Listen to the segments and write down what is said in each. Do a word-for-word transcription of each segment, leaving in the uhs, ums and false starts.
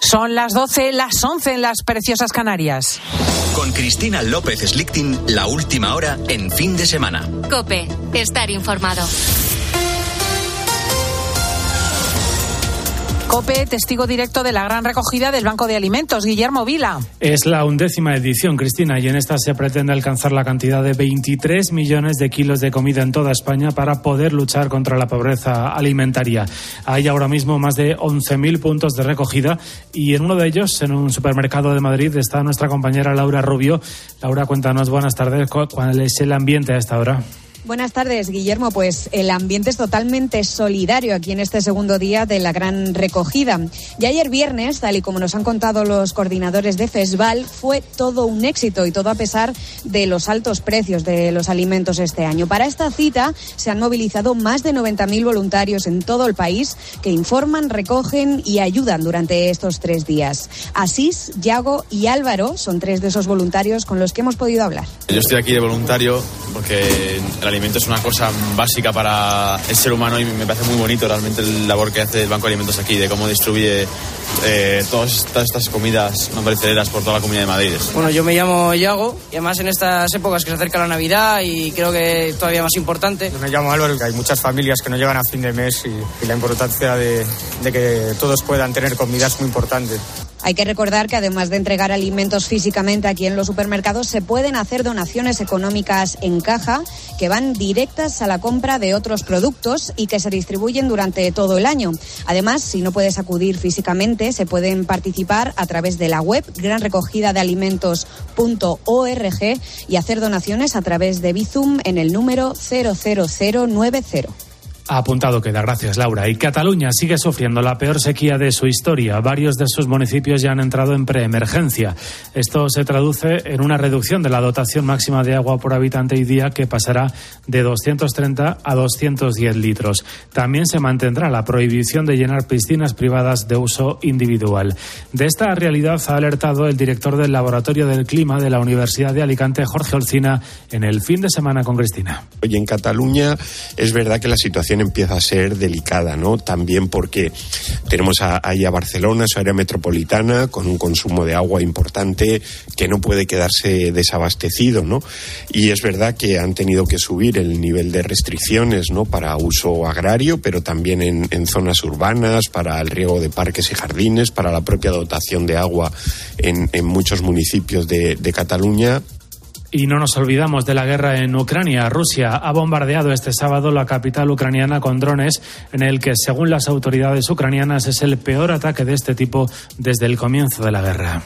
Son las doce, las once en las preciosas Canarias. Con Cristina López Slichting, la última hora en fin de semana. COPE, estar informado. COPE, testigo directo de la gran recogida del Banco de Alimentos. Guillermo Vila. Es la undécima edición, Cristina, y en esta se pretende alcanzar la cantidad de veintitrés millones de kilos de comida en toda España para poder luchar contra la pobreza alimentaria. Hay ahora mismo más de once mil puntos de recogida y en uno de ellos, en un supermercado de Madrid, está nuestra compañera Laura Rubio. Laura, cuéntanos, buenas tardes, ¿cuál es el ambiente a esta hora? Buenas tardes, Guillermo. Pues el ambiente es totalmente solidario aquí en este segundo día de la gran recogida. Y ayer viernes, tal y como nos han contado los coordinadores de FESVAL, fue todo un éxito y todo a pesar de los altos precios de los alimentos este año. Para esta cita se han movilizado más de noventa mil voluntarios en todo el país que informan, recogen y ayudan durante estos tres días. Asís, Yago y Álvaro son tres de esos voluntarios con los que hemos podido hablar. Yo estoy aquí de voluntario porque el alimento es una cosa básica para el ser humano y me parece muy bonito realmente la labor que hace el Banco de Alimentos aquí, de cómo distribuye eh, todas, todas estas comidas no perecederas por toda la Comunidad de Madrid. Bueno, yo me llamo Yago y además en estas épocas que se acerca la Navidad y creo que todavía más importante. Yo me llamo Álvaro, que hay muchas familias que no llegan a fin de mes y, y la importancia de, de que todos puedan tener comida es muy importante. Hay que recordar que además de entregar alimentos físicamente aquí en los supermercados, se pueden hacer donaciones económicas en caja que van directas a la compra de otros productos y que se distribuyen durante todo el año. Además, si no puedes acudir físicamente, se pueden participar a través de la web gran recogida de alimentos punto org y hacer donaciones a través de Bizum en el número cero cero cero nueve cero. Apuntado queda, gracias Laura. Y Cataluña sigue sufriendo la peor sequía de su historia. Varios de sus municipios ya han entrado en preemergencia. Esto se traduce en una reducción de la dotación máxima de agua por habitante y día que pasará de doscientos treinta a doscientos diez litros. También se mantendrá la prohibición de llenar piscinas privadas de uso individual. De esta realidad ha alertado el director del Laboratorio del Clima de la Universidad de Alicante, Jorge Olcina, en el fin de semana con Cristina. Hoy en Cataluña es verdad que la situación empieza a ser delicada, ¿no? También porque tenemos a, ahí a Barcelona, su área metropolitana, con un consumo de agua importante que no puede quedarse desabastecido, ¿no? Y es verdad que han tenido que subir el nivel de restricciones, ¿no? Para uso agrario, pero también en, en zonas urbanas, para el riego de parques y jardines, para la propia dotación de agua en, en muchos municipios de, de Cataluña. Y no nos olvidamos de la guerra en Ucrania. Rusia ha bombardeado este sábado la capital ucraniana con drones, en el que, según las autoridades ucranianas, es el peor ataque de este tipo desde el comienzo de la guerra.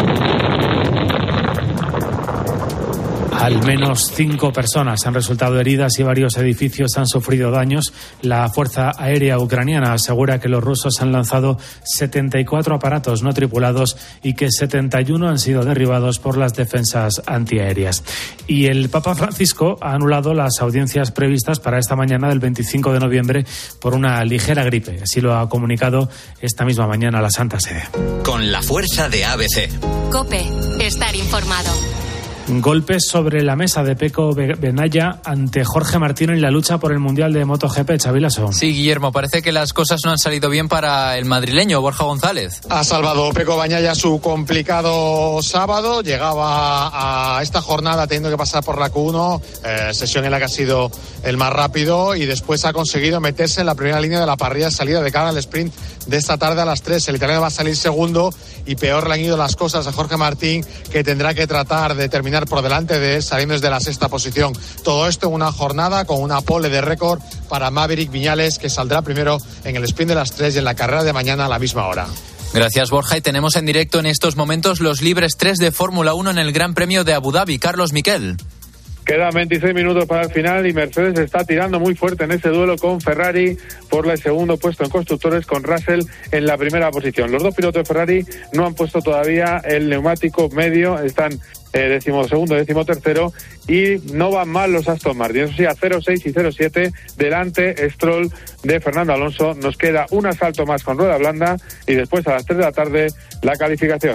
Al menos cinco personas han resultado heridas y varios edificios han sufrido daños. La Fuerza Aérea Ucraniana asegura que los rusos han lanzado setenta y cuatro aparatos no tripulados y que setenta y uno han sido derribados por las defensas antiaéreas. Y el Papa Francisco ha anulado las audiencias previstas para esta mañana del veinticinco de noviembre por una ligera gripe. Así lo ha comunicado esta misma mañana la Santa Sede. Con la fuerza de A B C. COPE, estar informado. Golpes sobre la mesa de Pecco Bagnaia ante Jorge Martín en la lucha por el Mundial de MotoGP. Chavilaso. Sí, Guillermo, parece que las cosas no han salido bien para el madrileño Borja González. Ha salvado Pecco Bagnaia su complicado sábado. Llegaba a esta jornada teniendo que pasar por la Q uno, eh, sesión en la que ha sido el más rápido, y después ha conseguido meterse en la primera línea de la parrilla de salida de cara al sprint de esta tarde a las tres. El italiano va a salir segundo y peor le han ido las cosas a Jorge Martín, que tendrá que tratar de terminar por delante de él, saliendo desde la sexta posición. Todo esto en una jornada con una pole de récord para Maverick Viñales, que saldrá primero en el sprint de las tres y en la carrera de mañana a la misma hora. Gracias, Borja. Y tenemos en directo en estos momentos los libres tres de Fórmula uno en el Gran Premio de Abu Dhabi. Carlos Miquel. Quedan veintiséis minutos para el final y Mercedes está tirando muy fuerte en ese duelo con Ferrari por el segundo puesto en constructores, con Russell en la primera posición. Los dos pilotos de Ferrari no han puesto todavía el neumático medio, están eh, decimosegundo, decimotercero, y no van mal los Aston Martin. Eso sí, a cero seis y cero siete delante Stroll de Fernando Alonso. Nos queda un asalto más con rueda blanda y después a las tres de la tarde la calificación.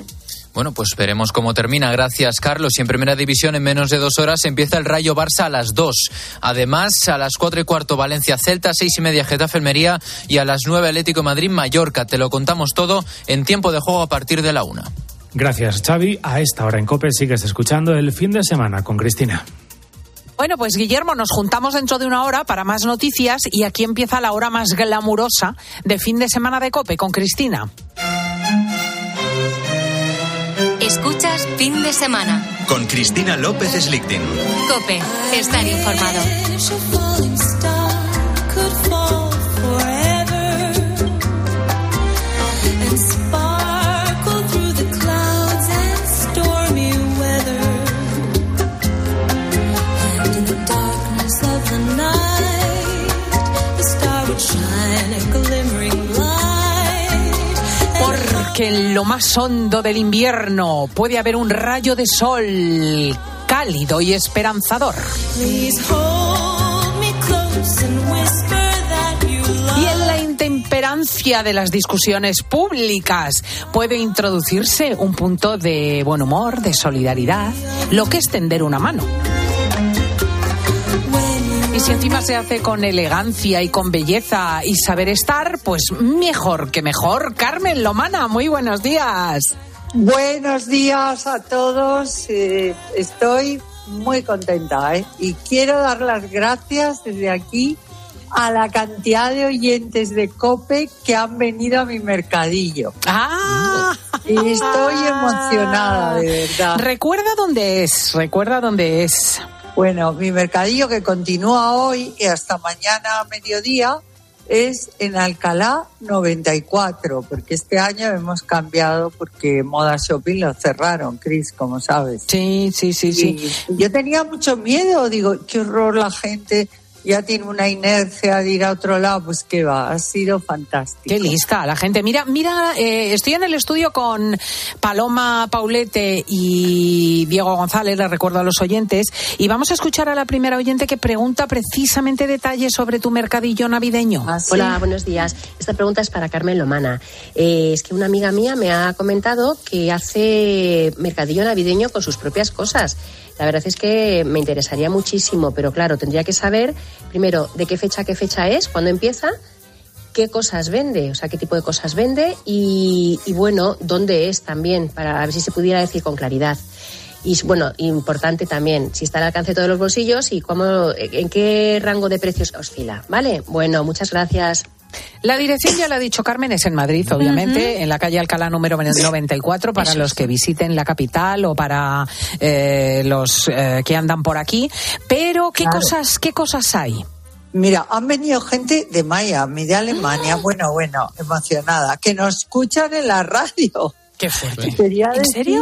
Bueno, pues veremos cómo termina. Gracias, Carlos. Y en Primera División, en menos de dos horas, empieza el Rayo Barça a las dos. Además, a las cuatro y cuarto, Valencia Celta, seis y media, Getafe Almería, y a las nueve, Atlético de Madrid Mallorca. Te lo contamos todo en tiempo de juego a partir de la una. Gracias, Xavi. A esta hora en COPE sigues escuchando el fin de semana con Cristina. Bueno, pues Guillermo, nos juntamos dentro de una hora para más noticias y aquí empieza la hora más glamurosa de fin de semana de COPE con Cristina. Escuchas Fin de Semana con Cristina López Slichting. COPE, estar informado. Que en lo más hondo del invierno puede haber un rayo de sol cálido y esperanzador. Y en la intemperancia de las discusiones públicas puede introducirse un punto de buen humor, de solidaridad, lo que es tender una mano. Y si encima se hace con elegancia y con belleza y saber estar, pues mejor que mejor. Carmen Lomana, muy buenos días. Buenos días a todos. Eh, estoy muy contenta, ¿eh? Y quiero dar las gracias desde aquí a la cantidad de oyentes de COPE que han venido a mi mercadillo. ¡Ah! Y estoy emocionada, de verdad. Recuerda dónde es, recuerda dónde es. Bueno, mi mercadillo que continúa hoy y hasta mañana a mediodía es en Alcalá noventa y cuatro, porque este año hemos cambiado porque Moda Shopping lo cerraron, Cris, como sabes. Sí, sí, sí, sí. Y yo tenía mucho miedo, digo, qué horror, la gente ya tiene una inercia de ir a otro lado, pues qué va, ha sido fantástico. Qué lista la gente. Mira, mira, eh, estoy en el estudio con Paloma Paulete y Diego González, les recuerdo a los oyentes, y vamos a escuchar a la primera oyente que pregunta precisamente detalles sobre tu mercadillo navideño. ¿Ah, sí? Hola, buenos días. Esta pregunta es para Carmen Lomana. Eh, es que una amiga mía me ha comentado que hace mercadillo navideño con sus propias cosas. La verdad es que me interesaría muchísimo, pero claro, tendría que saber, primero, de qué fecha a qué fecha es, cuándo empieza, qué cosas vende, o sea, qué tipo de cosas vende y, y bueno, dónde es también, para ver si se pudiera decir con claridad. Y bueno, importante también, si está al alcance de todos los bolsillos y cómo, en qué rango de precios oscila, ¿vale? Bueno, muchas gracias. La dirección, ya lo ha dicho Carmen, es en Madrid, obviamente, uh-huh. en la calle Alcalá número noventa y cuatro, para Eso los que visiten la capital o para eh, los eh, que andan por aquí. Pero, ¿qué, claro. cosas, ¿qué cosas hay? Mira, han venido gente de Miami, de Alemania, bueno, bueno, emocionada, que nos escuchan en la radio. ¡Qué fuerte! ¿En serio?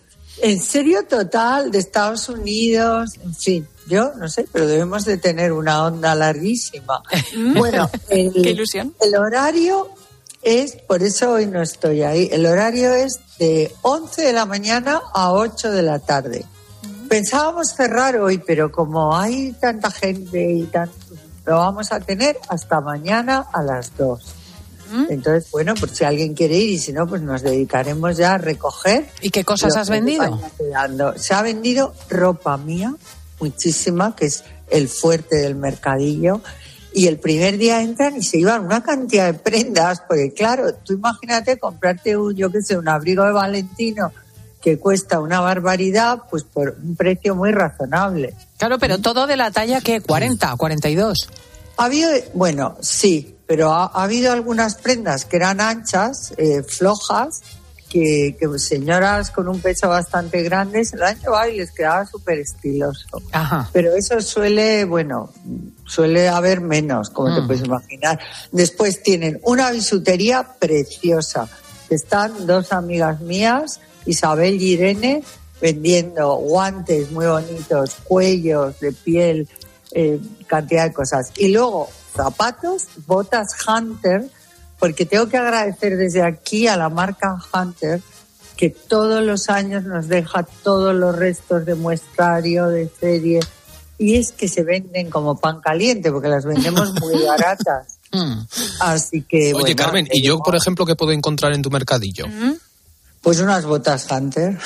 En serio, total, de Estados Unidos, en fin. Yo no sé, pero debemos de tener una onda larguísima. Bueno, el, qué ilusión. El horario es, por eso hoy no estoy ahí, el horario es de once de la mañana a ocho de la tarde. Pensábamos cerrar hoy, pero como hay tanta gente y tanto, lo vamos a tener hasta mañana a las dos. Entonces, bueno, pues si alguien quiere ir y si no, pues nos dedicaremos ya a recoger. ¿Y qué cosas has vendido? Se ha vendido ropa mía, muchísima, que es el fuerte del mercadillo, y el primer día entran y se llevan una cantidad de prendas, porque claro, tú imagínate comprarte un, yo qué sé, un abrigo de Valentino que cuesta una barbaridad, pues por un precio muy razonable. Claro, pero todo de la talla que cuarenta, cuarenta y dos. Ha habido, bueno, sí, pero ha, ha habido algunas prendas que eran anchas, eh, flojas, que, que señoras con un peso bastante grande se lo han llevado y les quedaba súper estiloso. Ajá. Pero eso suele, bueno, suele haber menos, como mm. te puedes imaginar. Después tienen una bisutería preciosa. Están dos amigas mías, Isabel y Irene, vendiendo guantes muy bonitos, cuellos de piel, eh, cantidad de cosas. Y luego zapatos, botas Hunter, porque tengo que agradecer desde aquí a la marca Hunter, que todos los años nos deja todos los restos de muestrario, de serie, y es que se venden como pan caliente, porque las vendemos muy baratas. Así que, Oye, bueno, Carmen, ¿y yo, por ejemplo, qué puedo encontrar en tu mercadillo? Pues unas botas Hunter.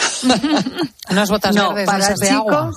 Unas botas no, verdes para esas de chicos, agua.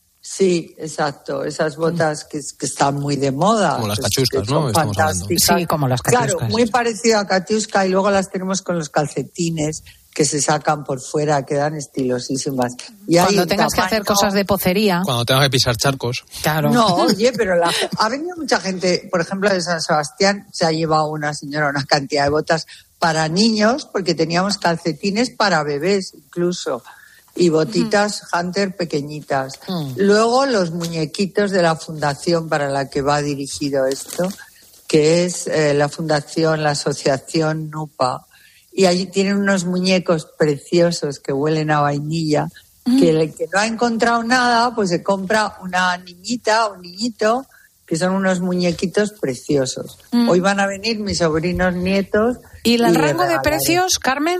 Sí, exacto. Esas botas que, que están muy de moda. Como las pues, catiuscas, ¿no? Estamos fantásticas. Sí, como las catiuscas. Claro, muy parecido a catiusca y luego las tenemos con los calcetines que se sacan por fuera, quedan estilosísimas. Y Cuando hay tengas tamaño... que hacer cosas de pocería. Cuando tengas que pisar charcos. Claro. No, oye, pero la... ha venido mucha gente, por ejemplo, de San Sebastián, se ha llevado una señora una cantidad de botas para niños, porque teníamos calcetines para bebés incluso, y botitas uh-huh. Hunter pequeñitas. Uh-huh. Luego los muñequitos de la fundación para la que va dirigido esto, que es eh, la fundación, la asociación Nupa. Y allí tienen unos muñecos preciosos que huelen a vainilla, mm. que el que no ha encontrado nada, pues se compra una niñita, un niñito, que son unos muñequitos preciosos. Mm. Hoy van a venir mis sobrinos nietos. ¿Y el rango de precios, Carmen?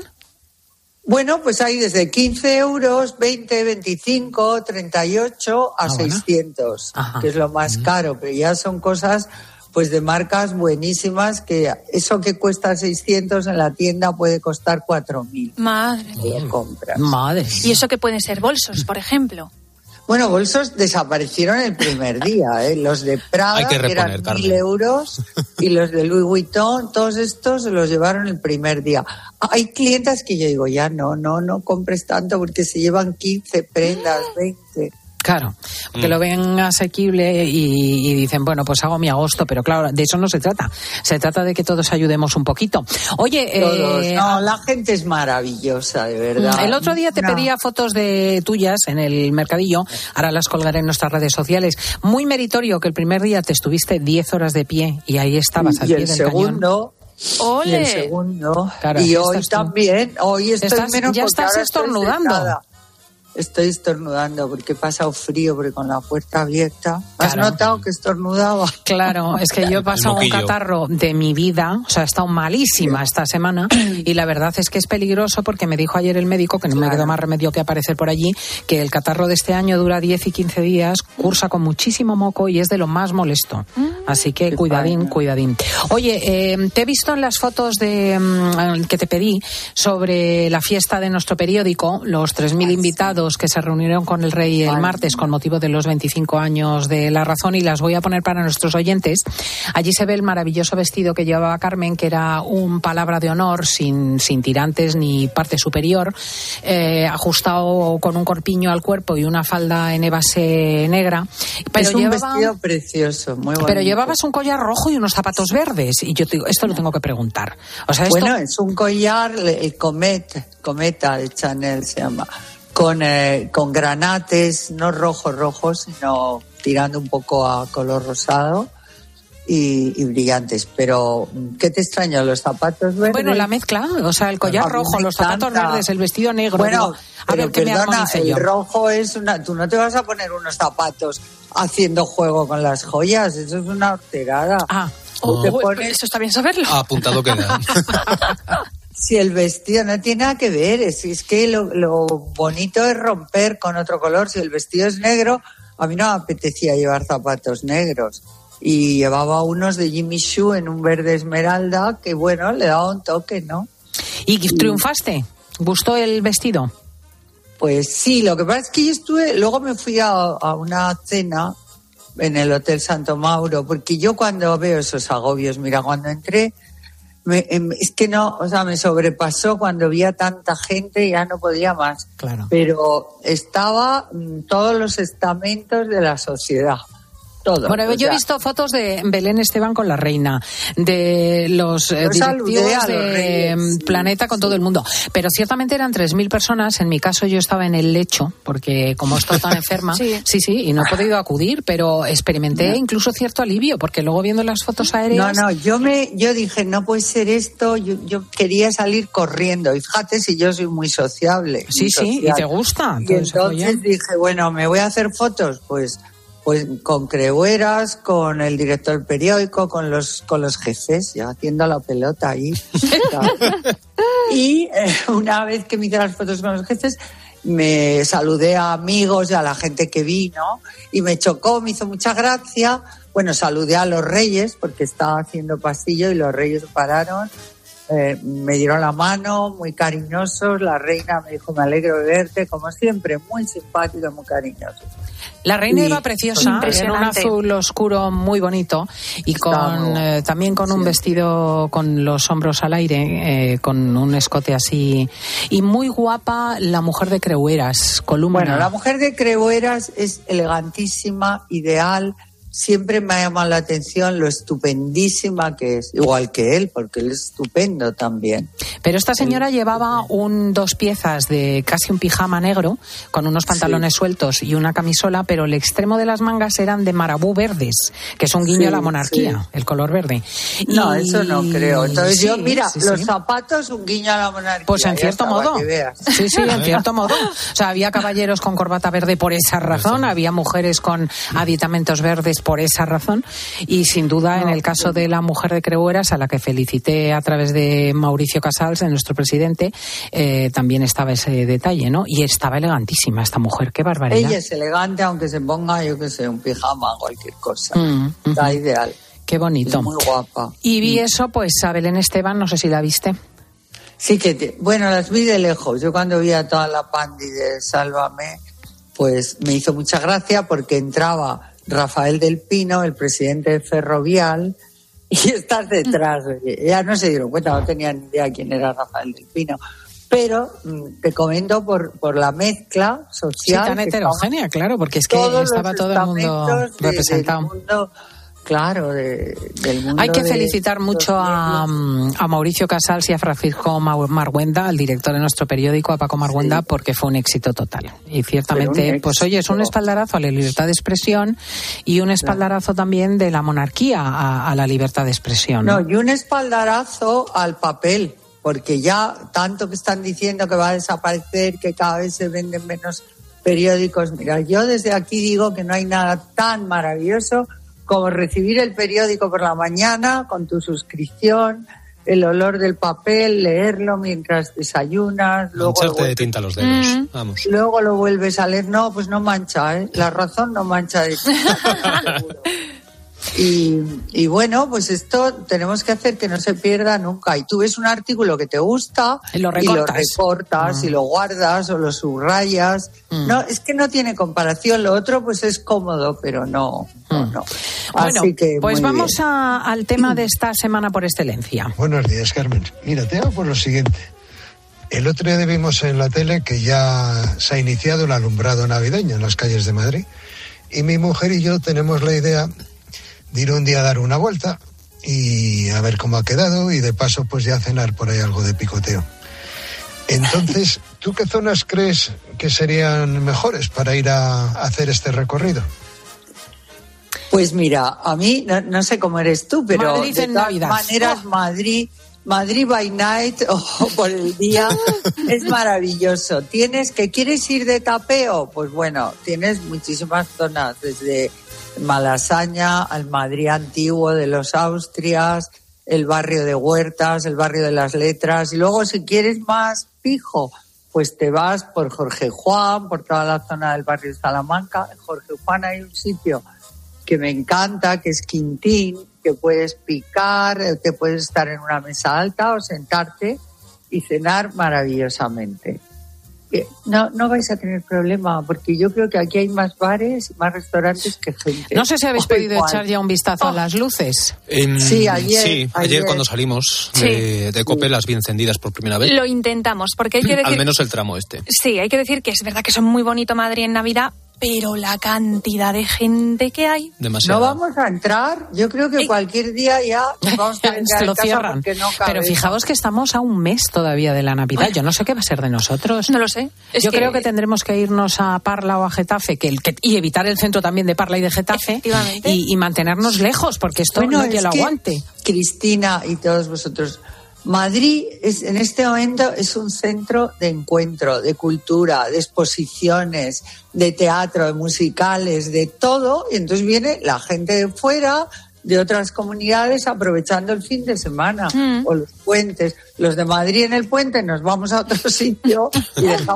Bueno, pues hay desde quince euros, veinte, veinticinco, treinta y ocho a ah, seiscientos, bueno. que es lo más mm. caro, pero ya son cosas... pues de marcas buenísimas, que eso que cuesta seiscientos en la tienda puede costar cuatro mil. Madre mía. Compras. Madre. Y eso que pueden ser bolsos, por ejemplo. Bueno, bolsos desaparecieron el primer día, ¿eh? Los de Prada, Hay que reponer, eran Carmen. mil euros, y los de Louis Vuitton, todos estos se los llevaron el primer día. Hay clientas que yo digo, ya no, no, no compres tanto, porque se llevan quince prendas, veinte... Claro, porque mm. lo ven asequible y, y dicen, bueno, pues hago mi agosto, pero claro, de eso no se trata. Se trata de que todos ayudemos un poquito. Oye, todos. Eh, no, la gente es maravillosa, de verdad. El otro día te no. pedía fotos de tuyas en el mercadillo, ahora las colgaré en nuestras redes sociales. Muy meritorio que el primer día te estuviste diez horas de pie y ahí estabas al y pie el del segundo, cañón. ¡Ole! Y el segundo, claro, y hoy también, hoy estoy estás, menos ya estás estornudando. Estoy estornudando porque he pasado frío, porque con la puerta abierta. ¿Has claro. notado que estornudaba? Claro, es que yo he pasado un catarro de mi vida, o sea, he estado malísima esta semana y la verdad es que es peligroso porque me dijo ayer el médico, que no claro. me quedó más remedio que aparecer por allí, que el catarro de este año dura diez y quince días, cursa con muchísimo moco y es de lo más molesto. Así que Qué cuidadín, padre. cuidadín. Oye, eh, te he visto en las fotos de um, que te pedí sobre la fiesta de nuestro periódico, los tres mil invitados que se reunieron con el rey el martes con motivo de los veinticinco años de La Razón, y las voy a poner para nuestros oyentes. Allí se ve el maravilloso vestido que llevaba Carmen, que era un palabra de honor sin, sin tirantes ni parte superior, eh, ajustado con un corpiño al cuerpo y una falda en base negra. Pero es un llevaba, vestido precioso, muy bonito. Pero llevabas un collar rojo y unos zapatos verdes, y yo te digo, esto lo tengo que preguntar. O sea, esto... Bueno, es un collar, el Comet, Cometa de Chanel se llama. Con, eh, con granates, no rojos, rojos, sino tirando un poco a color rosado y, y brillantes. Pero, ¿qué te extraña? ¿Los zapatos verdes? Bueno, la mezcla, o sea, el collar rojo, los zapatos verdes, el vestido negro. Bueno, digo, a ver qué me armonice yo. El rojo es una... Tú no te vas a poner unos zapatos haciendo juego con las joyas, eso es una horterada. Ah, oh, te pones... eso está bien saberlo. Apuntado queda. Si el vestido no tiene nada que ver, es, es que lo, lo bonito es romper con otro color. Si el vestido es negro, a mí no me apetecía llevar zapatos negros. Y llevaba unos de Jimmy Choo en un verde esmeralda, que bueno, le daba un toque, ¿no? ¿Y triunfaste? ¿Gustó el vestido? Pues sí, lo que pasa es que yo estuve, luego me fui a, a una cena en el Hotel Santo Mauro, porque yo cuando veo esos agobios, mira, cuando entré, Me, es que no, o sea, me sobrepasó cuando vi a tanta gente, ya no podía más. Claro. Pero estaba todos los estamentos de la sociedad. Todo. Bueno, yo he visto fotos de Belén Esteban con la reina, de los eh, directivos de los Planeta con todo el mundo. Pero ciertamente eran tres mil personas. En mi caso yo estaba en el lecho, porque como estoy tan enferma, sí. sí, sí, y no he podido acudir, pero experimenté no. incluso cierto alivio, porque luego viendo las fotos aéreas... No, no, yo me yo dije, no puede ser esto, yo, yo quería salir corriendo. Y fíjate si yo soy muy sociable. Sí, muy sí, social. y te gusta. Y entonces dije, bueno, ¿me voy a hacer fotos? Pues... Pues con Creueras, con el director del periódico, con los con los jefes, ya haciendo la pelota ahí. Y eh, una vez que me hice las fotos con los jefes, me saludé a amigos y a la gente que vino y me chocó, me hizo mucha gracia. Bueno, saludé a los reyes porque estaba haciendo pasillo y los reyes pararon eh, me dieron la mano, muy cariñosos. La reina me dijo, me alegro de verte, como siempre, muy simpático, muy cariñoso. La reina Y- iba preciosa, en un azul oscuro muy bonito y con eh, también con un vestido con los hombros al aire, eh, con un escote así. Y muy guapa la mujer de Creueras, Columna. Bueno, la mujer de Creueras es elegantísima, ideal. Siempre me ha llamado la atención lo estupendísima que es, igual que él, porque él es estupendo también. Pero esta señora llevaba un dos piezas de casi un pijama negro, con unos pantalones Sí. sueltos y una camisola, pero el extremo de las mangas eran de marabú verdes, que es un guiño Sí, a la monarquía, sí. el color verde. No, Y- eso no creo. Entonces Sí, yo, mira, sí, los sí. zapatos, un guiño a la monarquía. Pues en ya cierto está, para modo. que veas. Sí, sí, en cierto modo. O sea, había caballeros con corbata verde por esa razón, había mujeres con aditamentos verdes por esa razón, y sin duda en el caso de la mujer de Creueras, a la que felicité a través de Mauricio Casals, de nuestro presidente, eh, también estaba ese detalle, ¿no? Y estaba elegantísima esta mujer, qué barbaridad. Ella es elegante, aunque se ponga, yo qué sé, un pijama o cualquier cosa. Mm, Está ujú. ideal. Qué bonito. Es muy guapa. Y vi eso, pues a Belén Esteban, no sé si la viste. Sí que, te- bueno, las vi de lejos. Yo cuando vi a toda la pandi de Sálvame, pues me hizo mucha gracia porque entraba Rafael del Pino, el presidente de Ferrovial, y estás detrás. Ya no se dieron cuenta, no tenían ni idea quién era Rafael del Pino. Pero mm, te comento por, por la mezcla Sí, social. tan que heterogénea, estaban claro, porque es que todos estaba los todo el mundo estamentos de- representado. del mundo, claro, de- del mundo. Hay que de- felicitar mucho a, a Mauricio Casals y a Francisco Mar- Marguenda, al director de nuestro periódico, a Paco Marguenda, porque fue un éxito total. Y ciertamente, Pero un pues oye, es un éxito. espaldarazo a la libertad de expresión y un espaldarazo también de la monarquía a, a la libertad de expresión. ¿no? No, y un espaldarazo al papel, porque ya tanto que están diciendo que va a desaparecer, que cada vez se venden menos periódicos. Mira, yo desde aquí digo que no hay nada tan maravilloso como recibir el periódico por la mañana con tu suscripción, el olor del papel, leerlo mientras desayunas, luego lo, Mancharte de vuelves, tinta los dedos. Mm. Vamos. luego lo vuelves a leer. No, pues no mancha, ¿eh? La razón no mancha de tinta, seguro. Y, y bueno, pues esto tenemos que hacer que no se pierda nunca. Y tú ves un artículo que te gusta Y lo y lo recortas. recortas Mm. y lo guardas o lo subrayas. Mm. No, es que no tiene comparación. Lo otro pues es cómodo, pero no, no, no. Bueno, Así que pues muy vamos bien. a- al tema de esta semana por excelencia. Buenos días, Carmen. Mira, te hago por lo siguiente. El otro día vimos en la tele que ya se ha iniciado el alumbrado navideño en las calles de Madrid. Y mi mujer y yo tenemos la idea de ir un día a dar una vuelta y a ver cómo ha quedado y de paso pues ya cenar por ahí algo de picoteo. Entonces, ¿tú qué zonas crees que serían mejores para ir a hacer este recorrido? Pues mira, a mí no, no sé cómo eres tú, pero Madrid de en todas Navidad. maneras Oh. Madrid, Madrid by night o por el día es maravilloso. Tienes que quieres ir de tapeo, pues bueno, tienes muchísimas zonas desde Malasaña al Madrid antiguo de los Austrias, el barrio de Huertas, el barrio de las Letras, y luego si quieres más fijo, pues te vas por Jorge Juan, por toda la zona del barrio de Salamanca. En Jorge Juan hay un sitio que me encanta, que es Quintín, que puedes picar, te puedes estar en una mesa alta o sentarte y cenar maravillosamente. Eh, No, no vais a tener problema, porque yo creo que aquí hay más bares y más restaurantes que gente. No sé si habéis O podido igual. echar ya un vistazo a las luces. Em, Sí, ayer- sí, ayer, ayer. cuando salimos Sí. de, de COPE, las vi encendidas por primera vez. Lo intentamos, porque hay que decir... Al menos el tramo este. Sí, hay que decir que es verdad que son muy bonito Madrid en Navidad, pero la cantidad de gente que hay... Demasiado. No vamos a entrar. Yo creo que cualquier día ya nos vamos a tener que quedar Se lo en casa cierran. porque no Pero cabe. fijaos que estamos a un mes todavía de la Navidad. Yo no sé qué va a ser de nosotros. No lo sé. Es Yo que- creo que tendremos que irnos a Parla o a Getafe que el, que, y evitar el centro también de Parla y de Getafe Efectivamente. y, y mantenernos lejos porque esto Bueno, no hay quien es lo que, aguante. Cristina y todos vosotros, Madrid es, en este momento es un centro de encuentro, de cultura, de exposiciones, de teatro, de musicales, de todo. Y entonces viene la gente de fuera, de otras comunidades, aprovechando el fin de semana Mm. o los puentes. Los de Madrid en el puente nos vamos a otro sitio y dejamos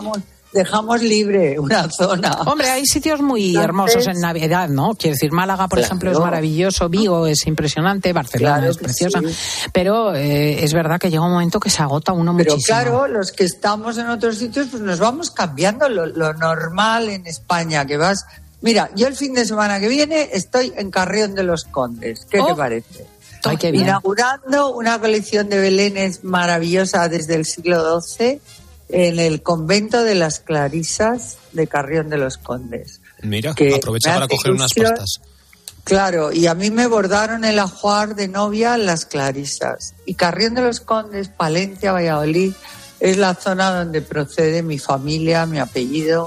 dejamos libre una zona. Hombre, hay sitios muy Entonces, hermosos en Navidad, ¿no? Quiero decir, Málaga, por claro. ejemplo, es maravilloso, Vigo es impresionante, Barcelona Claro es que preciosa, sí. pero eh, es verdad que llega un momento que se agota uno Pero muchísimo. claro, los que estamos en otros sitios, pues nos vamos cambiando lo, lo normal en España, que vas... Mira, yo el fin de semana que viene estoy en Carrión de los Condes. ¿Qué Oh. te parece? Ay, qué bien. Inaugurando una colección de belenes maravillosa desde el siglo doce en el convento de las Clarisas de Carrión de los Condes. Mira, Que aprovecha me para hace coger unas ilusión. pastas. Claro, y a mí me bordaron el ajuar de novia las Clarisas. Y Carrión de los Condes, Palencia, Valladolid, es la zona donde procede mi familia, mi apellido.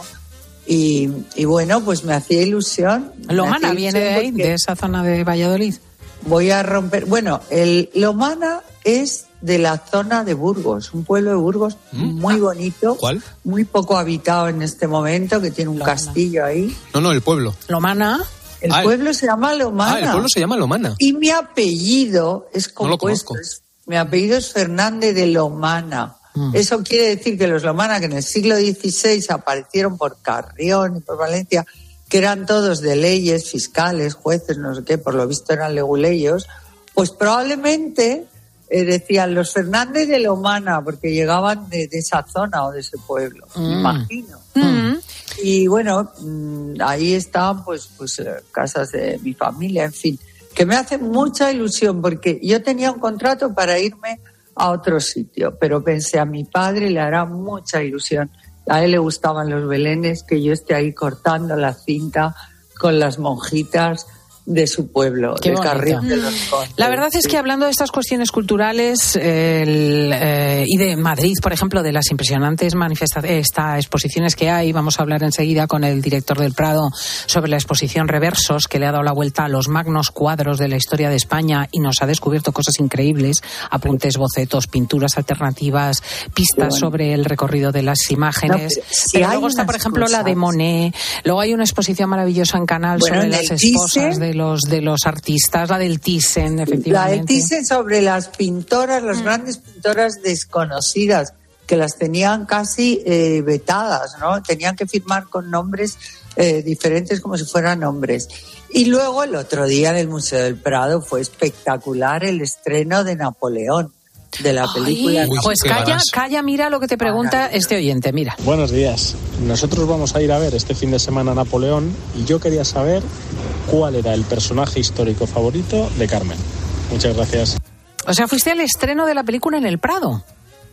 Y, y bueno, pues me hacía ilusión. me Lomana hacía viene de ilusión ahí, porque de esa zona de Valladolid. Voy a romper... Bueno, el Lomana es de la zona de Burgos, un pueblo de Burgos muy bonito. ¿Cuál? Muy poco habitado en este momento, que tiene un Lomana. castillo ahí. No, no, el pueblo. Lomana. El Ah, el- pueblo se llama Lomana. Ah, el pueblo se llama Lomana. Y mi apellido es No lo compuesto. conozco. es- mi apellido es Fernández de Lomana. Mm. Eso quiere decir que los Lomana, que en el siglo dieciséis aparecieron por Carrión y por Valencia, que eran todos de leyes, fiscales, jueces, no sé qué, por lo visto eran leguleyos, pues probablemente eh, decían los Fernández de Lomana, porque llegaban de, de esa zona o de ese pueblo, me Mm. imagino. Mm. Y bueno, mm, ahí estaban pues, pues eh, casas de mi familia, en fin, que me hace mucha ilusión porque yo tenía un contrato para irme a otro sitio, pero pensé a mi padre le hará mucha ilusión. A él le gustaban los belenes, que yo esté ahí cortando la cinta con las monjitas de su pueblo, Qué de bonito. Carrión de los Condes. La verdad es que hablando de estas cuestiones culturales el, eh, y de Madrid, por ejemplo, de las impresionantes manifestaciones, estas exposiciones que hay, vamos a hablar enseguida con el director del Prado sobre la exposición Reversos, que le ha dado la vuelta a los magnos cuadros de la historia de España y nos ha descubierto cosas increíbles, apuntes, bocetos, pinturas alternativas, pistas bueno. sobre el recorrido de las imágenes. No, pero si pero hay luego está, unas por ejemplo, la cosas. de Monet, luego hay una exposición maravillosa en Canal Bueno, sobre en las el esposas Thyssen, de los de los artistas, la del Thyssen, efectivamente. La de Thyssen sobre las pintoras, las grandes pintoras desconocidas, que las tenían casi eh, vetadas, ¿no? Tenían que firmar con nombres eh, diferentes como si fueran hombres. Y luego el otro día en el Museo del Prado fue espectacular el estreno de Napoleón, de la película. Ay, pues qué calla, ganas. calla, mira lo que te pregunta este oyente, mira. Buenos días. Nosotros vamos a ir a ver este fin de semana Napoleón y yo quería saber cuál era el personaje histórico favorito de Carmen. Muchas gracias. O sea, fuiste al estreno de la película en el Prado.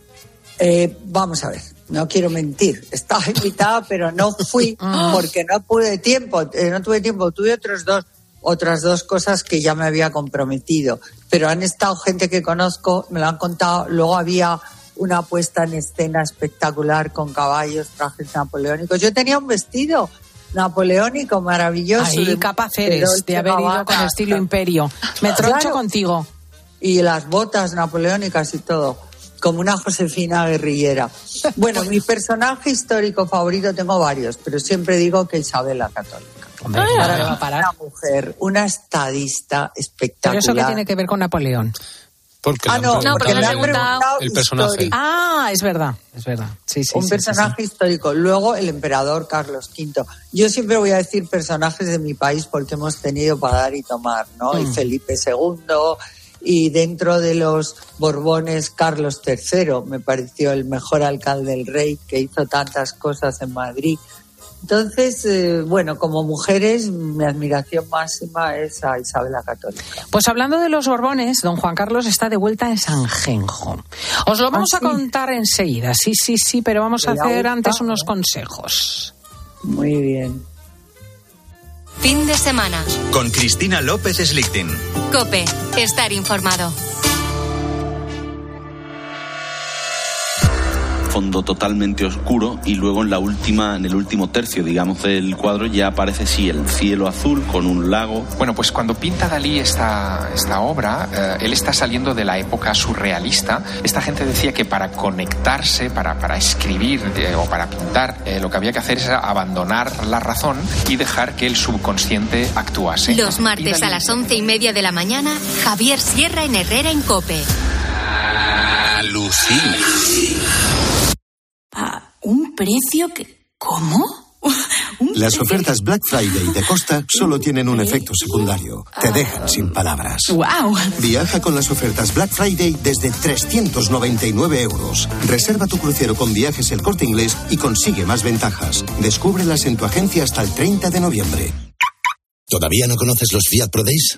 Eh, vamos a ver, no quiero mentir. Estaba invitada, pero no fui porque no pude tiempo, eh, no tuve tiempo. Tuve otros dos, otras dos cosas que ya me había comprometido. Pero han estado gente que conozco, me lo han contado. Luego había una puesta en escena espectacular con caballos, trajes napoleónicos. Yo tenía un vestido napoleónico maravilloso. Ahí de- capaz eres Dolce de haber ido Gabbana. con estilo imperio. Me troncho Claro. contigo. Y las botas napoleónicas y todo, como una Josefina guerrillera. Bueno, mi personaje histórico favorito, tengo varios, pero siempre digo que Isabel la Católica. Hombre, Para ¿qué mí, va a parar? una mujer, una estadista Pero espectacular. eso qué tiene que ver con Napoleón. Porque Ah, le han no, preguntado porque me han el- preguntado el personaje. histórico. Ah, es verdad, es verdad. Sí, sí, Un sí, personaje sí, sí. histórico. Luego el emperador Carlos quinto. Yo siempre voy a decir personajes de mi país porque hemos tenido para dar y tomar, ¿no? Mm. Y Felipe segundo, y dentro de los Borbones Carlos tercero, me pareció el mejor alcalde del rey, que hizo tantas cosas en Madrid. Entonces, eh, bueno, como mujeres, mi admiración máxima es a Isabel la Católica. Pues hablando de los Borbones, don Juan Carlos está de vuelta en Sanjenjo. Os lo vamos ¿Ah, a sí? contar enseguida, sí, sí, sí, pero vamos a Me hacer gusta, antes ¿eh? unos consejos. Muy bien. Fin de semana. Con Cristina López Slichting. COPE. Estar informado. Fondo totalmente oscuro y luego en la última, en el último tercio, digamos, del cuadro ya aparece sí el cielo azul con un lago. Bueno, pues cuando pinta Dalí esta, esta obra, eh, él está saliendo de la época surrealista. Esta gente decía que para conectarse, para, para escribir eh, o para pintar, eh, lo que había que hacer es abandonar la razón y dejar que el subconsciente actuase. Los martes Y Dalí- a las once y media de la mañana, Javier Sierra en Herrera en COPE. Alucina. A un precio que... ¿Cómo? Las ofertas Black Friday de Costa solo tienen un efecto secundario. Te dejan sin palabras. ¡Wow! Viaja con las ofertas Black Friday desde trescientos noventa y nueve euros. Reserva tu crucero con Viajes El Corte Inglés y consigue más ventajas. Descúbrelas en tu agencia hasta el treinta de noviembre. ¿Todavía no conoces los Fiat Pro Days?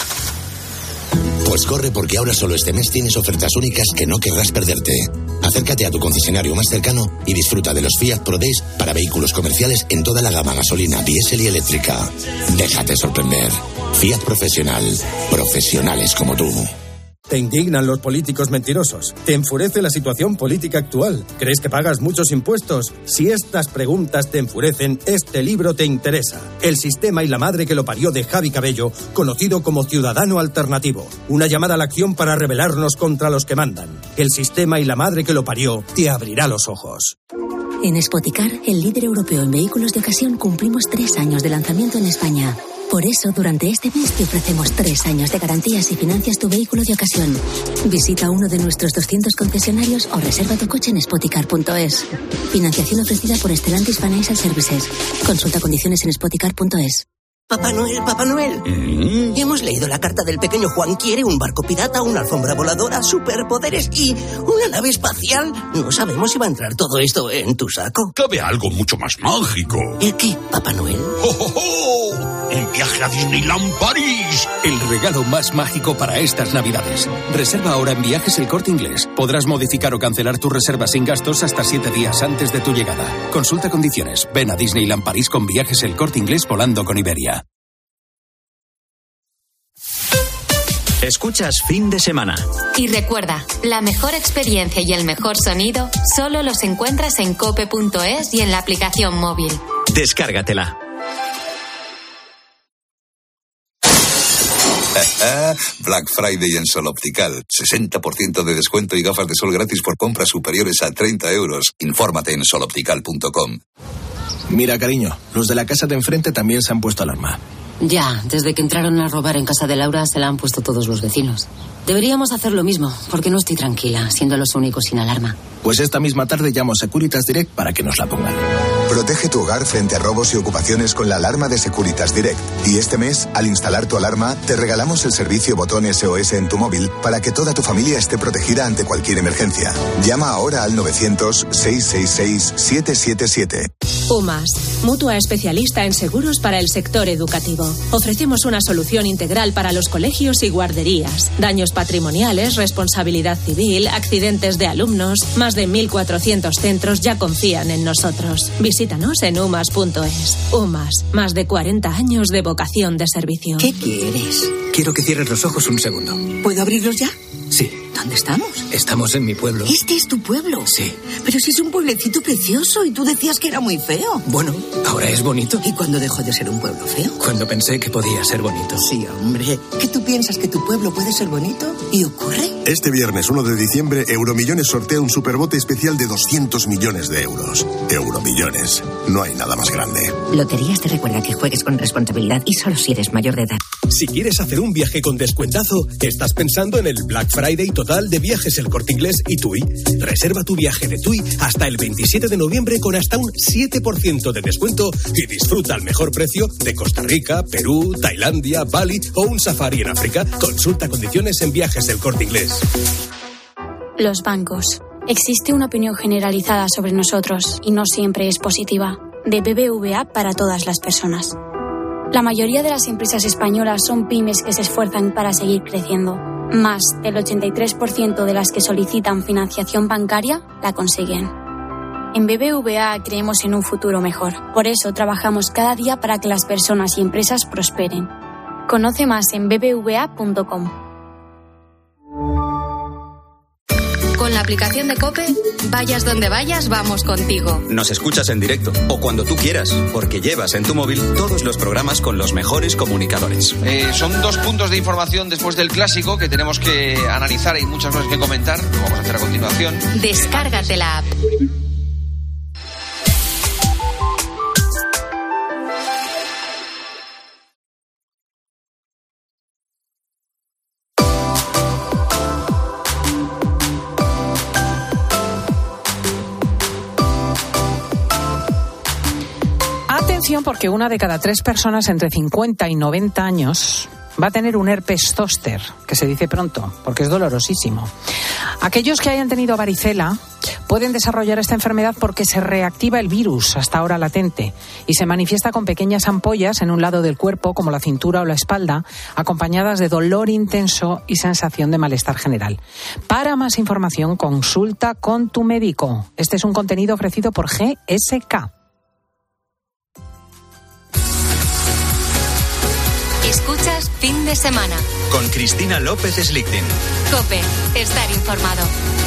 Pues corre, porque ahora solo este mes tienes ofertas únicas que no querrás perderte. Acércate a tu concesionario más cercano y disfruta de los Fiat Pro Days para vehículos comerciales en toda la gama gasolina, diésel y eléctrica. Déjate sorprender. Fiat Profesional. Profesionales como tú. Te indignan los políticos mentirosos. Te enfurece la situación política actual. ¿Crees que pagas muchos impuestos? Si estas preguntas te enfurecen, este libro te interesa. El sistema y la madre que lo parió, de Javi Cabello, conocido como Ciudadano Alternativo. Una llamada a la acción para rebelarnos contra los que mandan. El sistema y la madre que lo parió te abrirá los ojos. En Spoticar, el líder europeo en vehículos de ocasión, cumplimos tres años de lanzamiento en España. Por eso, durante este mes te ofrecemos tres años de garantías y financias tu vehículo de ocasión. Visita uno de nuestros doscientos concesionarios o reserva tu coche en spoticar punto es. Financiación ofrecida por Stellantis Financial Services. Consulta condiciones en spoticar punto es. Papá Noel, Papá Noel. Mm. Hemos leído la carta del pequeño Juan. Quiere un barco pirata, una alfombra voladora, superpoderes y una nave espacial. No sabemos si va a entrar todo esto en tu saco. Cabe algo mucho más mágico. ¿El qué, Papá Noel? ¡Oh, oh, oh! ¡Un viaje a Disneyland París! El regalo más mágico para estas Navidades. Reserva ahora en Viajes El Corte Inglés. Podrás modificar o cancelar tu reserva sin gastos hasta siete días antes de tu llegada. Consulta condiciones. Ven a Disneyland París con Viajes El Corte Inglés volando con Iberia. Escuchas Fin de Semana. Y recuerda, la mejor experiencia y el mejor sonido solo los encuentras en cope punto es y en la aplicación móvil. Descárgatela. Black Friday en Sol Optical. sesenta por ciento de descuento y gafas de sol gratis por compras superiores a treinta euros. Infórmate en sol optical punto com. Mira, cariño, los de la casa de enfrente también se han puesto alarma. Ya, desde que entraron a robar en casa de Laura se la han puesto todos los vecinos. Deberíamos hacer lo mismo, porque no estoy tranquila, siendo los únicos sin alarma. Pues esta misma tarde llamo a Securitas Direct para que nos la pongan. Protege tu hogar frente a robos y ocupaciones con la alarma de Securitas Direct. Y este mes, al instalar tu alarma, te regalamos el servicio botón S O S en tu móvil para que toda tu familia esté protegida ante cualquier emergencia. Llama ahora al novecientos, seiscientos sesenta y seis, setecientos setenta y siete. UMAS, mutua especialista en seguros para el sector educativo. Ofrecemos una solución integral para los colegios y guarderías. Daños patrimoniales, responsabilidad civil, accidentes de alumnos. Más de mil cuatrocientos centros ya confían en nosotros. Visítanos en umas punto es. UMAS, más de cuarenta años de vocación de servicio. ¿Qué quieres? Quiero que cierres los ojos un segundo. ¿Puedo abrirlos ya? Sí. ¿Dónde estamos? Estamos en mi pueblo. ¿Este es tu pueblo? Sí. Pero si es un pueblecito precioso y tú decías que era muy feo. Bueno, ahora es bonito. ¿Y cuándo dejó de ser un pueblo feo? Cuando pensé que podía ser bonito. Sí, hombre. ¿Que tú piensas que tu pueblo puede ser bonito? ¿Y ocurre? Este viernes uno de diciembre, Euromillones sortea un superbote especial de doscientos millones de euros. Euromillones. No hay nada más grande. Loterías te recuerda que juegues con responsabilidad y solo si eres mayor de edad. Si quieres hacer un viaje con descuentazo, estás pensando en el Black Friday total de Viajes El Corte Inglés y TUI. Reserva tu viaje de TUI hasta el veintisiete de noviembre con hasta un siete por ciento de descuento y disfruta al mejor precio de Costa Rica, Perú, Tailandia, Bali o un safari en África. Consulta condiciones en Viajes El Corte Inglés. Los bancos. Existe una opinión generalizada sobre nosotros y no siempre es positiva. De B B V A para todas las personas. La mayoría de las empresas españolas son pymes que se esfuerzan para seguir creciendo. Más del ochenta y tres por ciento de las que solicitan financiación bancaria la consiguen. En B B V A creemos en un futuro mejor. Por eso trabajamos cada día para que las personas y empresas prosperen. Conoce más en b b v a punto com. Con la aplicación de COPE, vayas donde vayas, vamos contigo. Nos escuchas en directo o cuando tú quieras, porque llevas en tu móvil todos los programas con los mejores comunicadores. Eh, son dos puntos de información después del clásico que tenemos que analizar. Hay muchas cosas que comentar. Lo vamos a hacer a continuación. Descárgate la app. atención porque una de cada tres personas entre cincuenta y noventa años va a tener un herpes zóster, que se dice pronto, porque es dolorosísimo. Aquellos que hayan tenido varicela pueden desarrollar esta enfermedad porque se reactiva el virus, hasta ahora latente, y se manifiesta con pequeñas ampollas en un lado del cuerpo, como la cintura o la espalda, acompañadas de dolor intenso y sensación de malestar general. Para más información, consulta con tu médico. Este es un contenido ofrecido por G S K. Escuchas Fin de Semana. Con Cristina López Slichting. COPE. Estar informado.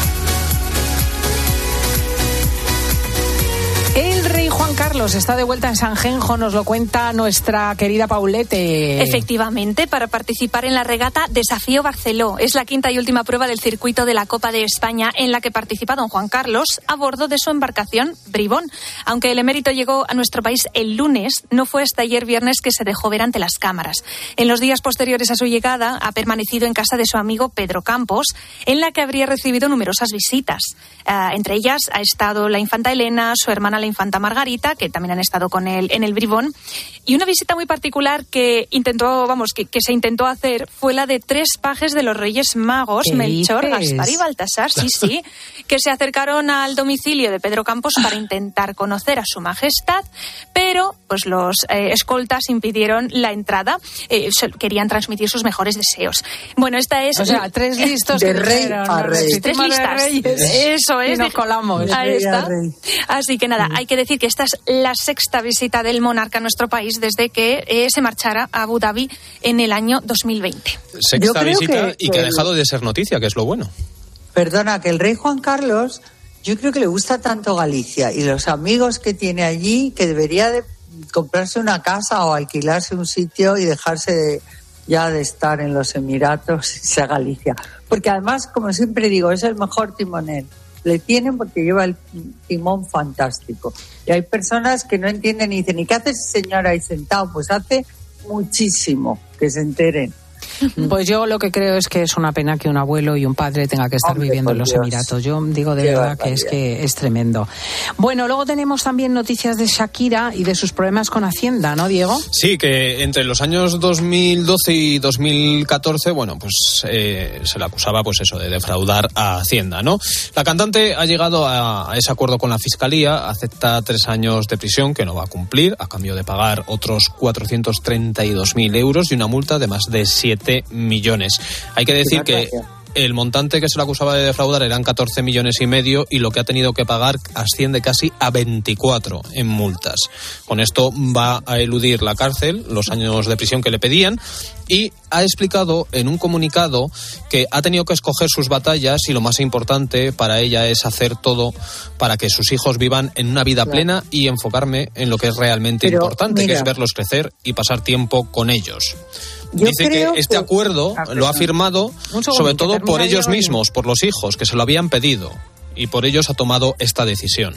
El rey Juan Carlos está de vuelta en Sanjenjo, nos lo cuenta nuestra querida Paulete. Efectivamente, para participar en la regata Desafío Barceló. Es la quinta y última prueba del circuito de la Copa de España en la que participa don Juan Carlos a bordo de su embarcación Bribón. Aunque el emérito llegó a nuestro país el lunes, no fue hasta ayer viernes que se dejó ver ante las cámaras. En los días posteriores a su llegada, ha permanecido en casa de su amigo Pedro Campos, en la que habría recibido numerosas visitas. Uh, entre ellas ha estado la infanta Elena, su hermana la infanta Margarita, que también han estado con él en el Bribón. Y una visita muy particular que intentó, vamos, que, que se intentó hacer fue la de tres pajes de los Reyes Magos, Melchor, dices? Gaspar y Baltasar, sí, sí, que se acercaron al domicilio de Pedro Campos para intentar conocer a su majestad, pero pues los eh, escoltas impidieron la entrada, eh, querían transmitir sus mejores deseos. Bueno, esta es... O sea, tres listos de que rey dijeron, a rey. Tres listas. Eso es. Y nos colamos. Ahí está. Así que nada, hay que decir que esta es la sexta visita del monarca a nuestro país desde que eh, se marchara a Abu Dhabi en el año dos mil veinte. Sexta visita que, y que ha dejado de ser noticia, que es lo bueno. Perdona, que el rey Juan Carlos, yo creo que le gusta tanto Galicia y los amigos que tiene allí, que debería de comprarse una casa o alquilarse un sitio y dejarse de, ya de estar en los Emiratos y irse a Galicia. Porque además, como siempre digo, es el mejor timonel. Le tienen porque lleva el timón fantástico. Y hay personas que no entienden y dicen, ¿y qué hace ese señor ahí sentado? Pues hace muchísimo, que se enteren. Pues yo lo que creo es que es una pena que un abuelo y un padre tenga que estar Hombre, viviendo en los Dios. Emiratos. Yo digo de Qué verdad barbaridad. que es que es tremendo. Bueno, luego tenemos también noticias de Shakira y de sus problemas con Hacienda, ¿no, Diego? Sí, que entre los años dos mil doce y dos mil catorce, bueno, pues eh, se le acusaba, pues eso, de defraudar a Hacienda, ¿no? La cantante ha llegado a, a ese acuerdo con la Fiscalía, acepta tres años de prisión que no va a cumplir, a cambio de pagar otros cuatrocientos treinta y dos mil euros y una multa de más de siete millones. Hay que decir que el montante que se le acusaba de defraudar eran catorce millones y medio y lo que ha tenido que pagar asciende casi a veinticuatro en multas. Con esto va a eludir la cárcel, los años de prisión que le pedían, y ha explicado en un comunicado que ha tenido que escoger sus batallas y lo más importante para ella es hacer todo para que sus hijos vivan en una vida claro. plena y enfocarme en lo que es realmente Pero, importante, mira, que es verlos crecer y pasar tiempo con ellos. Yo Dice que este que... acuerdo ah, lo ha firmado sobre todo por ellos mismos, por los hijos, que se lo habían pedido, y por ellos ha tomado esta decisión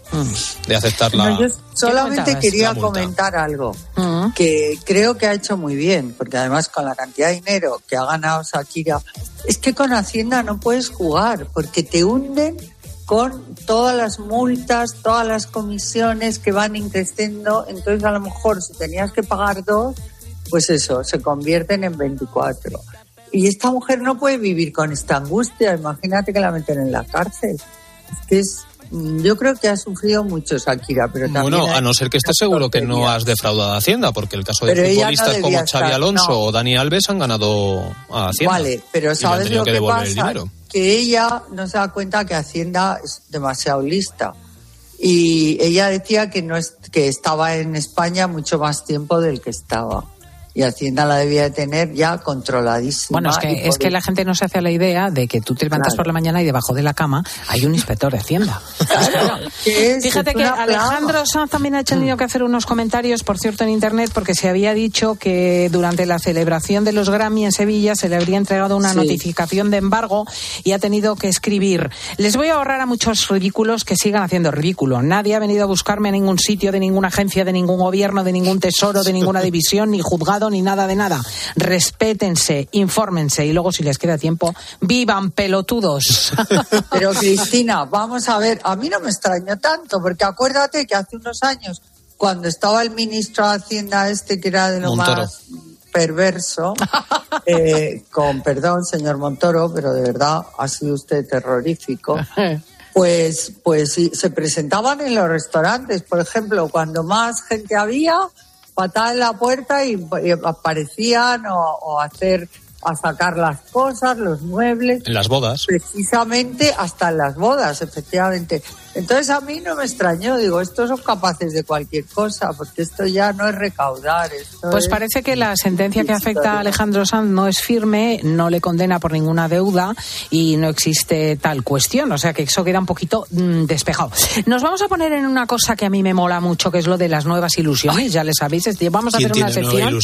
mm. de aceptar la... No, yo solamente quería comentar algo, mm. que creo que ha hecho muy bien, porque además con la cantidad de dinero que ha ganado Shakira, es que con Hacienda no puedes jugar, porque te hunden con todas las multas, todas las comisiones que van increciendo, entonces a lo mejor si tenías que pagar dos, pues eso, se convierten en veinticuatro. Y esta mujer no puede vivir con esta angustia, imagínate que la meten en la cárcel. Es que es, yo creo que ha sufrido mucho Shakira, pero también... Bueno, a no ser que estés seguro que no has defraudado a Hacienda, porque el caso de pero futbolistas no como Xavi estar, Alonso no. o Dani Alves han ganado a Hacienda. Vale, pero ¿sabes lo que, que pasa? Que ella no se da cuenta que Hacienda es demasiado lista. Y ella decía que, no es, que estaba en España mucho más tiempo del que estaba. Y Hacienda la debía de tener ya controladísima. Bueno, es que, es que la gente no se hace la idea de que tú te levantas claro. por la mañana y debajo de la cama hay un inspector de Hacienda. Claro. Es? Fíjate es que Alejandro Sanz también ha tenido que hacer unos comentarios, por cierto, en Internet, porque se había dicho que durante la celebración de los Grammy en Sevilla se le habría entregado una sí. notificación de embargo y ha tenido que escribir: les voy a ahorrar a muchos ridículos que sigan haciendo ridículo. Nadie ha venido a buscarme a ningún sitio de ninguna agencia, de ningún gobierno, de ningún tesoro, de ninguna división, ni juzgado, ni nada de nada. Respétense, infórmense y luego, si les queda tiempo, vivan pelotudos. Pero Cristina, vamos a ver, a mí no me extrañó tanto, porque acuérdate que hace unos años, cuando estaba el ministro de Hacienda este, que era de lo Montoro. más perverso, eh, con perdón, señor Montoro, pero de verdad ha sido usted terrorífico. Pues, pues sí, se presentaban en los restaurantes, por ejemplo, cuando más gente había, patada en la puerta y, y aparecían o, o hacer, a sacar las cosas, los muebles. En las bodas. Precisamente hasta en las bodas, efectivamente. Entonces a mí no me extrañó, digo, estos son capaces de cualquier cosa, porque esto ya no es recaudar. Esto pues es... parece que la sentencia que afecta a Alejandro Sanz no es firme, no le condena por ninguna deuda y no existe tal cuestión, o sea que eso queda un poquito mmm, despejado. Nos vamos a poner en una cosa que a mí me mola mucho, que es lo de las nuevas ilusiones, ya le sabéis, vamos a hacer una sección.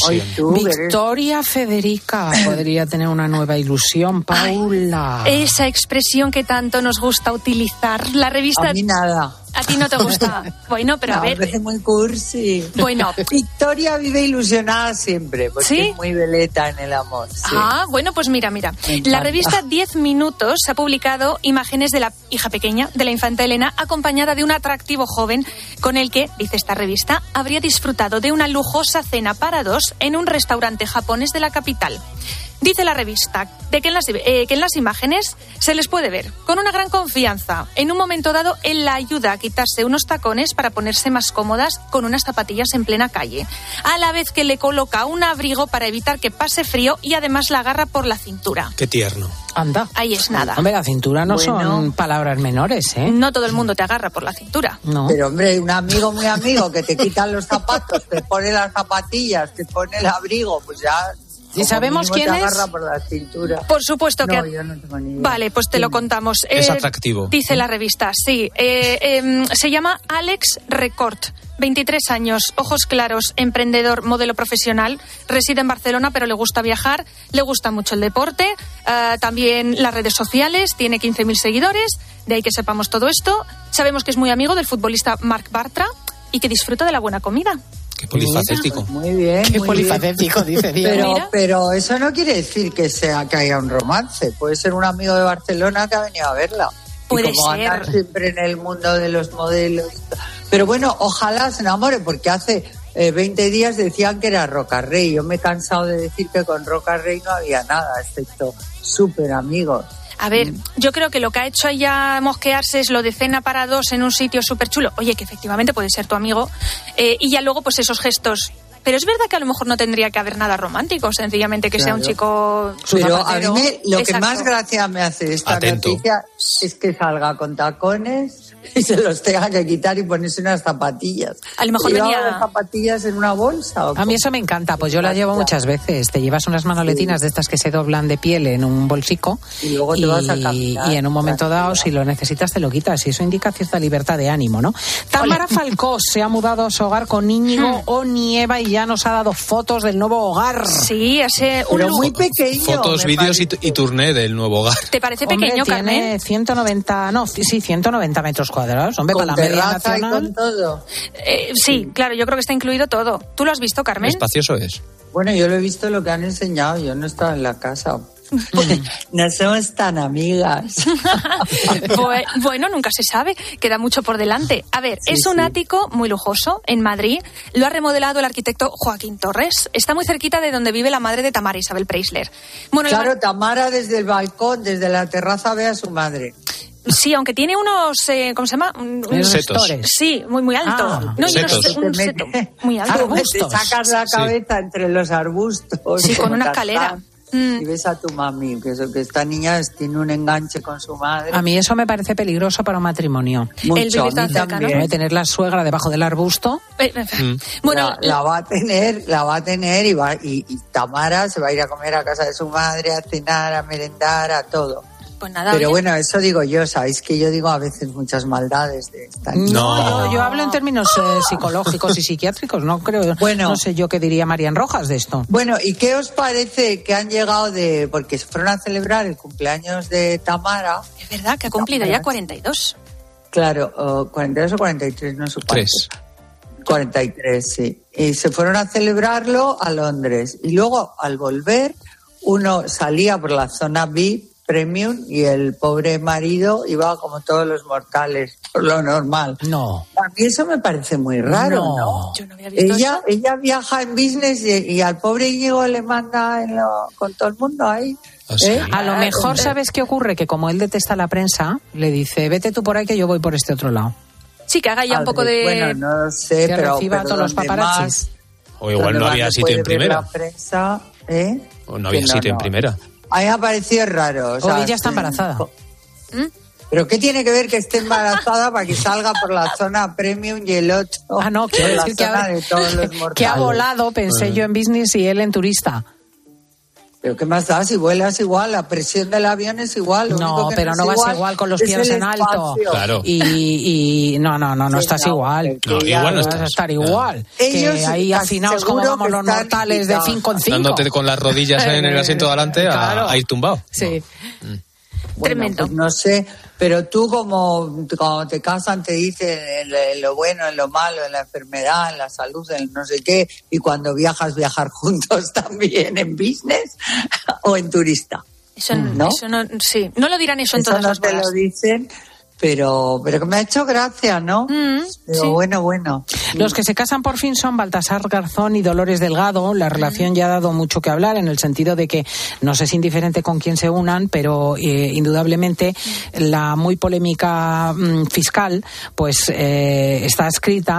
Victoria Federica podría tener una nueva ilusión, Paula. Ay, esa expresión que tanto nos gusta utilizar, la revista... A mí nada. ¿A ti no te gusta? Bueno, pero no, a ver... Me parece muy cursi. Bueno. Victoria vive ilusionada siempre, porque ¿sí? es muy veleta en el amor. Sí. Ah, bueno, pues mira, mira. La revista diez minutos ha publicado imágenes de la hija pequeña de la infanta Elena, acompañada de un atractivo joven con el que, dice esta revista, habría disfrutado de una lujosa cena para dos en un restaurante japonés de la capital. Dice la revista de que en, las, eh, que en las imágenes se les puede ver con una gran confianza. En un momento dado, él la ayuda a quitarse unos tacones para ponerse más cómodas con unas zapatillas en plena calle, a la vez que le coloca un abrigo para evitar que pase frío y además la agarra por la cintura. Qué tierno. Anda. Ahí es nada. Hombre, la cintura no bueno. son palabras menores, ¿eh? No todo el mundo te agarra por la cintura. No. Pero, hombre, un amigo muy amigo que te quita los zapatos, te pone las zapatillas, te pone el abrigo, pues ya... ¿Y sabemos quién es? Por la cintura. Por supuesto no, que... Yo no tengo ni idea. Vale, pues te sí. lo contamos. Es eh, atractivo. Dice la revista, sí. Eh, eh, se llama Alex Recort. veintitrés años, ojos claros, emprendedor, modelo profesional, reside en Barcelona pero le gusta viajar, le gusta mucho el deporte, uh, también las redes sociales, tiene quince mil seguidores, de ahí que sepamos todo esto. Sabemos que es muy amigo del futbolista Marc Bartra y que disfruta de la buena comida. Qué polifacético. Pues muy bien. Qué muy polifacético, bien. dice Diego. Pero, pero eso no quiere decir que sea que haya un romance. Puede ser un amigo de Barcelona que ha venido a verla. Puede y como ser. andar siempre en el mundo de los modelos. Pero bueno, ojalá se enamore, porque hace eh, veinte días decían que era Roca Rey. Yo me he cansado de decir que con Roca Rey no había nada, excepto súper amigos. A ver, yo creo que lo que ha hecho ella mosquearse es lo de cena para dos en un sitio súper chulo. Oye, que efectivamente puede ser tu amigo. Eh, y ya luego, pues esos gestos. Pero es verdad que a lo mejor no tendría que haber nada romántico, sencillamente que claro. sea un chico... Pero a mí me, lo Exacto. que más gracia me hace esta Atento. noticia es que salga con tacones y se los tenga que quitar y ponerse unas zapatillas. A lo mejor ¿Llevaba venía... las zapatillas en una bolsa? ¿o a mí eso me encanta, pues yo la llevo muchas veces. Te llevas unas manoletinas sí. de estas que se doblan de piel en un bolsico y luego te y, vas a caminar, y en un momento tranquila. dado, si lo necesitas, te lo quitas y eso indica cierta libertad de ánimo, ¿no? Tamara Falcó se ha mudado a su hogar con Íñigo Onieva y ya nos ha dado fotos del nuevo hogar. Sí, ese un Pero muy pequeño. Fotos, vídeos y, y turné del nuevo hogar. ¿Te parece Hombre, pequeño, tiene Carmen? ciento noventa, no, sí, ciento noventa metros cuadrados. Hombre, con para la media nacional. Y con todo. Eh, sí, sí, claro, yo creo que está incluido todo. ¿Tú lo has visto, Carmen? Espacioso es. Bueno, yo lo he visto lo que han enseñado, yo no estaba en la casa. No somos tan amigas. Bueno, nunca se sabe, queda mucho por delante. A ver, sí, es un sí. ático muy lujoso en Madrid. Lo ha remodelado el arquitecto Joaquín Torres. Está muy cerquita de donde vive la madre de Tamara, Isabel Preisler. Bueno, claro, el... Tamara desde el balcón, desde la terraza ve a su madre. Sí, aunque tiene unos, eh, ¿cómo se llama? Unos setos. Sí, muy muy alto. Ah, no, setos. Un, un seto muy alto. Arbustos. Te sacas la cabeza sí. entre los arbustos. Sí, con una escalera. Y ves a tu mami, que, eso, que esta niña tiene un enganche con su madre. A mí eso me parece peligroso para un matrimonio. Mucho, el vivir tan cerca, ¿no? Tener la suegra debajo del arbusto. Mm. Bueno, la, la va a tener, la va a tener y, va, y, y Tamara se va a ir a comer a casa de su madre, a cenar, a merendar, a todo. Pues nada, pero oye. bueno, eso digo yo, sabéis que yo digo a veces muchas maldades de esta. No, no. Yo, yo hablo en términos eh, psicológicos y psiquiátricos, no creo, bueno, no sé yo qué diría Marian Rojas de esto. Bueno, ¿y qué os parece que han llegado de, porque fueron a celebrar el cumpleaños de Tamara? Es verdad que ha cumplido Tamara. Ya cuarenta y dos. Claro, uh, cuarenta y dos o cuarenta y tres, no sé cuánto. Tres. cuarenta y tres, sí. Y se fueron a celebrarlo a Londres. Y luego, al volver, uno salía por la zona V I P, premium y el pobre marido iba como todos los mortales, por lo normal. No. A mí eso me parece muy raro, ¿no? No. Yo no había visto Ella, eso. ella viaja en business y, y al pobre Íñigo le manda en lo, con todo el mundo ahí. ¿Eh? A lo mejor, ¿sabes qué ocurre? Que como él detesta la prensa, le dice, vete tú por ahí que yo voy por este otro lado. Sí, que haga ya un poco de... Bueno, no lo sé, que pero... reciba a todos los paparazzis. O igual no había sitio en primera. La prensa, ¿eh? O no había no, sitio no. en primera. A mí me ha parecido raro. O, O sea, ella está sí. embarazada. ¿Mm? ¿Pero qué tiene que ver que esté embarazada para que salga por la zona premium y el otro? Ah, no, quiero por la decir que zona ha, de todos los mortales? que ha volado, pensé Ah. yo en business y él en turista. ¿Pero qué más da? Si vuelas igual, la presión del avión es igual. Lo No, único que pero es no vas igual con los es pies el en alto. espacio. Claro. Y, y no, no, no, no Sí, estás no, igual. que No, ya igual no vas a estás. estar igual. Ellos que ahí casi afinados como seguro vamos que los están mortales de invitados. cinco en cinco. Dándote con las rodillas en el asiento de adelante a, Claro. a ir tumbado. Sí. Bueno, Tremendo. pues no sé, pero tú como cuando te casan te dicen en lo- en lo bueno, en lo malo, en la enfermedad, en la salud, en no sé qué, y cuando viajas, viajar juntos también en business o en turista. Eso ¿No? eso no, sí, no lo dirán eso en Eso todas no las te bodas. lo dicen, pero, pero que me ha hecho gracia, ¿no? Mm, pero sí. bueno, bueno. Los que se casan por fin son Baltasar Garzón y Dolores Delgado. La relación ya ha dado mucho que hablar en el sentido de que no es indiferente con quién se unan, pero eh, indudablemente la muy polémica mm, fiscal pues eh, está adscrita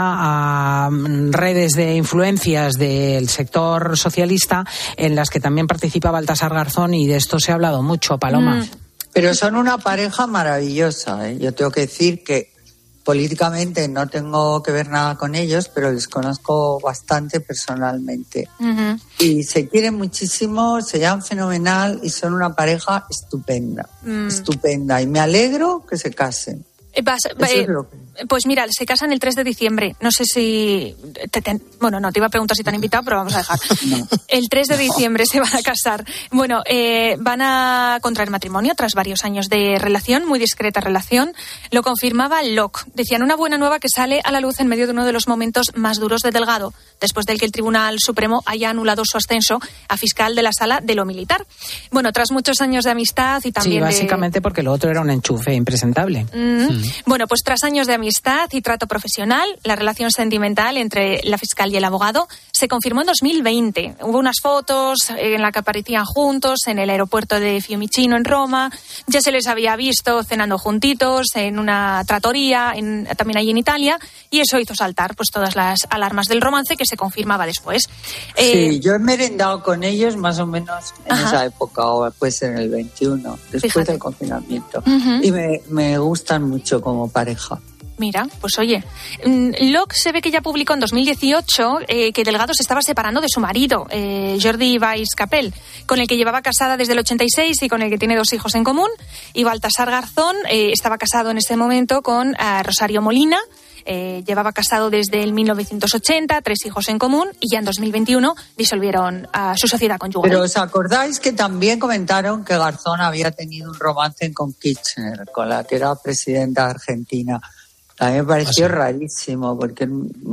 a mm, redes de influencias del sector socialista en las que también participa Baltasar Garzón y de esto se ha hablado mucho, Paloma. Mm. Pero son una pareja maravillosa, ¿eh? Yo tengo que decir que políticamente no tengo que ver nada con ellos, pero les conozco bastante personalmente. Ujú. Y se quieren muchísimo, se llevan fenomenal y son una pareja estupenda, Mm. estupenda. Y me alegro que se casen. Eh, vas- Eso eh, es lo que- Pues mira, se casan el tres de diciembre. No sé si... te- te- bueno, no, te iba a preguntar si te han invitado, pero vamos a dejar. El tres de diciembre se van a casar. Bueno, eh, van a contraer matrimonio tras varios años de relación, muy discreta relación. Lo confirmaba Locke. Decían una buena nueva que sale a la luz en medio de uno de los momentos más duros de Delgado, después del que el Tribunal Supremo haya anulado su ascenso a fiscal de la Sala de lo Militar. Bueno, tras muchos años de amistad y Sí, también de... básicamente porque lo otro era un enchufe impresentable. Mm. Bueno, pues tras años de amistad y trato profesional, la relación sentimental entre la fiscal y el abogado se confirmó en dos mil veinte. Hubo unas fotos en las que aparecían juntos en el aeropuerto de Fiumicino, en Roma. Ya se les había visto cenando juntitos en una trattoria, en, también allí en Italia, y eso hizo saltar pues todas las alarmas del romance que se confirmaba después. Eh, Sí, yo he merendado con ellos más o menos en Ajá. esa época, o pues en el veintiuno, después Fíjate. del confinamiento. Ujú. Y me, me gustan mucho como pareja. Mira, pues oye, mm, Locke se ve que ya publicó en dos mil dieciocho eh, que Delgado se estaba separando de su marido, eh, Jordi Valls Capel, con el que llevaba casada desde el ochenta y seis y con el que tiene dos hijos en común. Y Baltasar Garzón eh, estaba casado en ese momento con eh, Rosario Molina. Eh, llevaba casado desde el mil novecientos ochenta, tres hijos en común, y ya en dos mil veintiuno disolvieron uh, su sociedad conyugal. Pero ¿os acordáis que también comentaron que Garzón había tenido un romance con Kirchner, con la que era presidenta de Argentina? A mí me pareció rarísimo, porque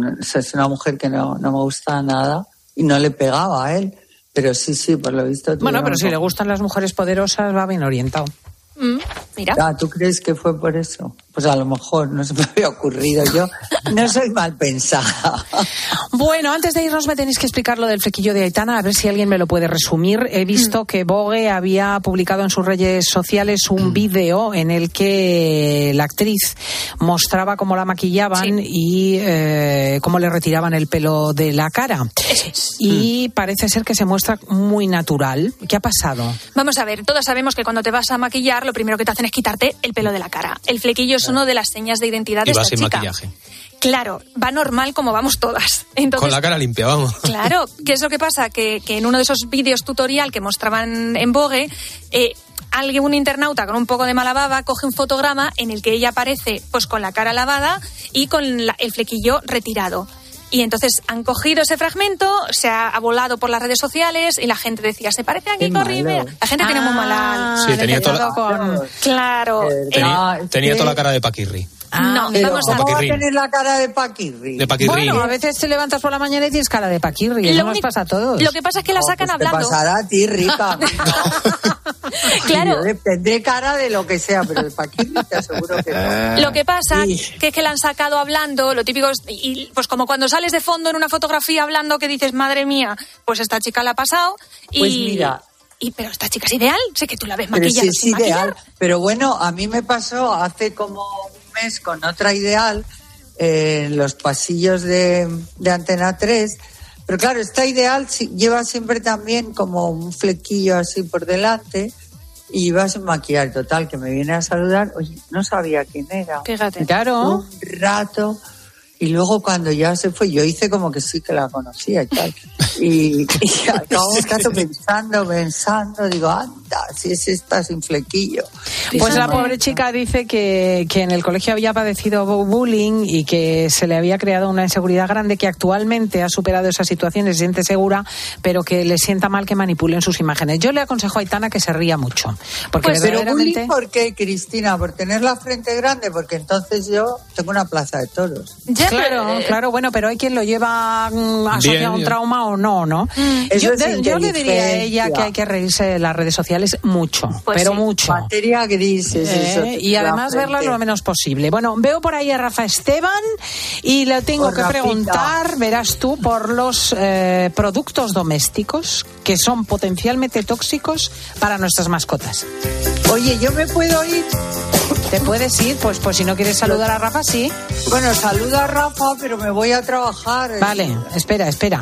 es una mujer que no, no me gusta nada y no le pegaba a él. Pero sí, sí, por lo visto... Bueno, pero tuvieron- si le gustan las mujeres poderosas, va bien orientado. Mm, mira. Ah, ¿tú crees que fue por eso? Pues a lo mejor, no se me había ocurrido. Yo no soy mal pensada. Bueno, antes de irnos me tenéis que explicar lo del flequillo de Aitana, a ver si alguien me lo puede resumir. He visto que Vogue había publicado en sus redes sociales un vídeo en el que la actriz mostraba cómo la maquillaban y eh, cómo le retiraban el pelo de la cara. Y parece ser que se muestra muy natural. ¿Qué ha pasado? Vamos a ver, todos sabemos que cuando te vas a maquillar, lo primero que te hacen es quitarte el pelo de la cara. El flequillo es una de las señas de identidad de Y va esta sin chica. maquillaje. Claro, va normal como vamos todas. Entonces, Con la cara limpia, vamos. claro, ¿qué es lo que pasa? Que, que en uno de esos vídeos tutorial que mostraban en Vogue, eh, alguien, un internauta con un poco de mala baba, coge un fotograma en el que ella aparece pues con la cara lavada y con la- el flequillo retirado. Y entonces han cogido ese fragmento, se ha, ha volado por las redes sociales y la gente decía, se parece a Qué Kiko malo. Rivera. La gente tiene muy mala... Sí, tenía toda la- Claro. Tenía, Eh, tenía es toda que- la cara de Paquirri. Ah, no, Pero vamos ¿cómo a... va a tener la cara de paquirri? De paquirrín. Bueno, a veces te levantas por la mañana y tienes cara de paquirri. Eso Lo nos único- pasa a todos. Lo que pasa es que la No, sacan pues hablando. Te pasará a ti, rica. Claro. Yo tendré cara de lo que sea, pero de paquirri te aseguro que no. Lo que pasa Sí. que es que la han sacado hablando, lo típico es, y pues como cuando sales de fondo en una fotografía hablando que dices, madre mía, pues esta chica la ha pasado y... Pues mira. Y, pero esta chica es ideal, sé que tú la ves Pero maquillada. sí es sin ideal. maquillar. Pero bueno, a mí me pasó hace como un mes con otra ideal eh, en los pasillos de, de Antena tres. Pero claro, esta ideal sí- lleva siempre también como un flequillo así por delante y iba sin maquillar. Total, que me viene a saludar. Oye, no sabía quién era. Fíjate. Claro. Un rato. Y luego cuando ya se fue, yo hice como que sí que la conocía y tal. Y, y al cabo un rato pensando, pensando, digo, anda, si es esta sin flequillo. Pues la Fíjate. pobre chica dice que, que en el colegio había padecido bullying y que se le había creado una inseguridad grande, que actualmente ha superado esa situación y se siente segura, pero que le sienta mal que manipulen sus imágenes. Yo le aconsejo a Aitana que se ría mucho. Porque Pues, pero verdaderamente... bullying, ¿por qué, Cristina? ¿Por tener la frente grande? Porque entonces yo tengo una plaza de toros. Ya, Claro, pero, eh, claro, bueno, pero hay quien lo lleva mm, asociado Bien, a un bien. trauma o no, ¿no? Eso Yo, es de- yo le diría a ella inteligencia. que hay que reírse de las redes sociales mucho, Pues pero sí. mucho. Materia gris es Eh, eso. y además la verlas frente. lo menos posible. Bueno, veo por ahí a Rafa Esteban y le tengo Por que Rafita. preguntar, verás tú, por los eh, productos domésticos que son potencialmente tóxicos para nuestras mascotas. Oye, ¿yo me puedo ir? ¿Te puedes ir? Pues, pues si no quieres saludar a Rafa, sí. Bueno, saluda a Rafa, pero me voy a trabajar. Vale, espera, espera.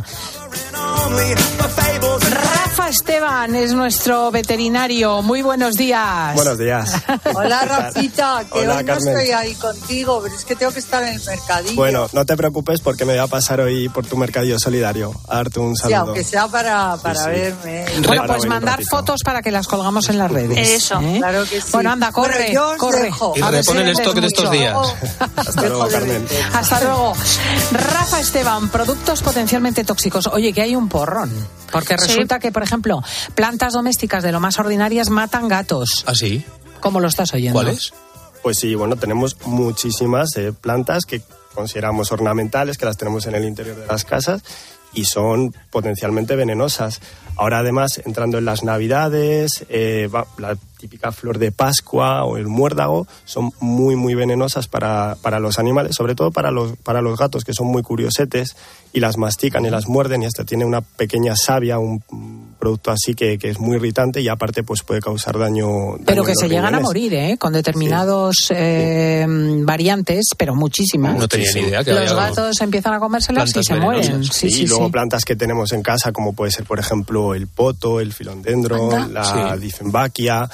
Rafa Esteban es nuestro veterinario. Muy buenos días. Buenos días. Hola, Rafita, que Hola, hoy no Carmen. estoy ahí contigo, pero es que tengo que estar en el mercadillo. Bueno, no te preocupes porque me voy a pasar hoy por tu mercadillo solidario a darte un Sí, saludo. aunque sea para, para sí. verme. Bueno, Para pues venir un mandar ratito. fotos para que las colgamos en las redes. Eso, ¿eh? claro que sí. Bueno, anda, corre, Bueno, yo os corre. dejo. Y A ver si repone el vendes stock de estos mucho. días. Hasta luego, Carmen. Hasta luego. Rafa Esteban, productos potencialmente tóxicos. Oye, que hay un porrón. Porque Sí. resulta que, por ejemplo, plantas domésticas de lo más ordinarias matan gatos. ¿Ah, sí? ¿Cómo lo estás oyendo? ¿Cuáles? Pues sí, bueno, tenemos muchísimas eh, plantas que consideramos ornamentales, que las tenemos en el interior de las casas y son potencialmente venenosas. Ahora, además, entrando en las Navidades, eh, va- la típica flor de Pascua o el muérdago son muy, muy venenosas para, para los animales, sobre todo para los, para los gatos, que son muy curiosetes y las mastican y las muerden y hasta tiene una pequeña savia, un un producto así que, que es muy irritante y aparte pues puede causar daño. daño Pero en que los se llegan a riñones. morir, ¿eh? Con determinados eh, variantes, pero muchísimas. No tenía ni idea que Los había gatos empiezan a comérselas y plantas se mueren. venenosas. Sí, Sí, sí, y luego sí. plantas que tenemos en casa, como puede ser, por ejemplo, el poto, el filodendron, Anda. la Sí. difenbachia,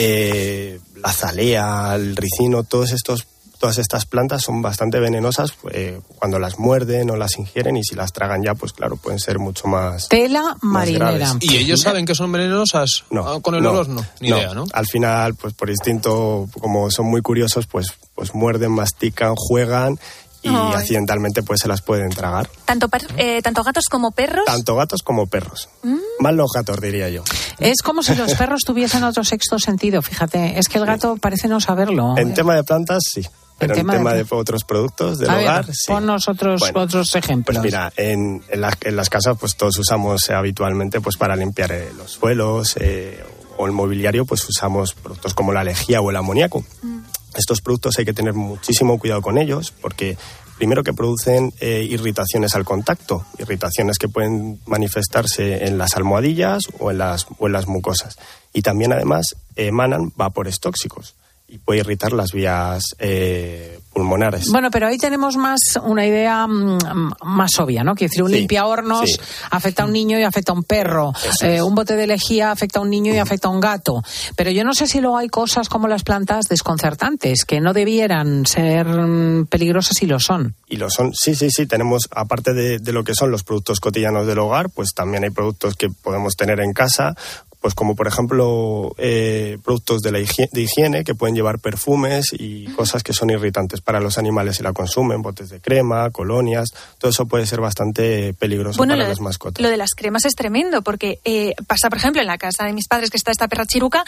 eh, la zalea, el ricino, todos estos, todas estas plantas son bastante venenosas eh, cuando las muerden o las ingieren y si las tragan ya, pues claro, pueden ser mucho más... Tela marinera. graves. ¿Y ellos saben que son venenosas? No, Ah, ¿Con el no, olor? No, ni idea, ¿no? Al final, pues por instinto, como son muy curiosos, pues, pues muerden, mastican, juegan y Ay. accidentalmente pues se las pueden tragar. tanto, per- eh, tanto gatos como perros. Tanto gatos como perros. Más los gatos, diría yo. Es como si los perros tuviesen otro sexto sentido, fíjate. Es que el gato parece no saberlo. En tema de plantas, sí. Pero en tema tema, de- de, otros productos del A ver, hogar, sí. ponnos otros, Bueno, otros ejemplos. Pues mira, en, en, la- en las casas pues todos usamos eh, habitualmente pues para limpiar eh, los suelos eh, o el mobiliario pues usamos productos como la lejía o el amoníaco. Estos productos hay que tener muchísimo cuidado con ellos porque primero que producen eh, irritaciones al contacto, irritaciones que pueden manifestarse en las almohadillas o en las, o en las mucosas. Y también además emanan vapores tóxicos y puede irritar las vías eh, pulmonares. Bueno, pero ahí tenemos más una idea mm, más obvia, ¿no? Quiero decir, un Sí, limpiahornos sí. afecta a un niño y afecta a un perro. Eso Eh, es. un bote de lejía afecta a un niño y afecta a un gato. Pero yo no sé si luego hay cosas como las plantas desconcertantes, que no debieran ser mm, peligrosas y lo son. Y lo son, sí, sí, sí, tenemos, aparte de, de lo que son los productos cotidianos del hogar, pues también hay productos que podemos tener en casa, pues como por ejemplo eh, productos de la higie- de higiene que pueden llevar perfumes y cosas que son irritantes para los animales si la consumen, botes de crema, colonias, todo eso puede ser bastante peligroso Bueno, para lo, las mascotas. lo de las cremas es tremendo, porque eh, pasa, por ejemplo, en la casa de mis padres, que está esta perra chiruca,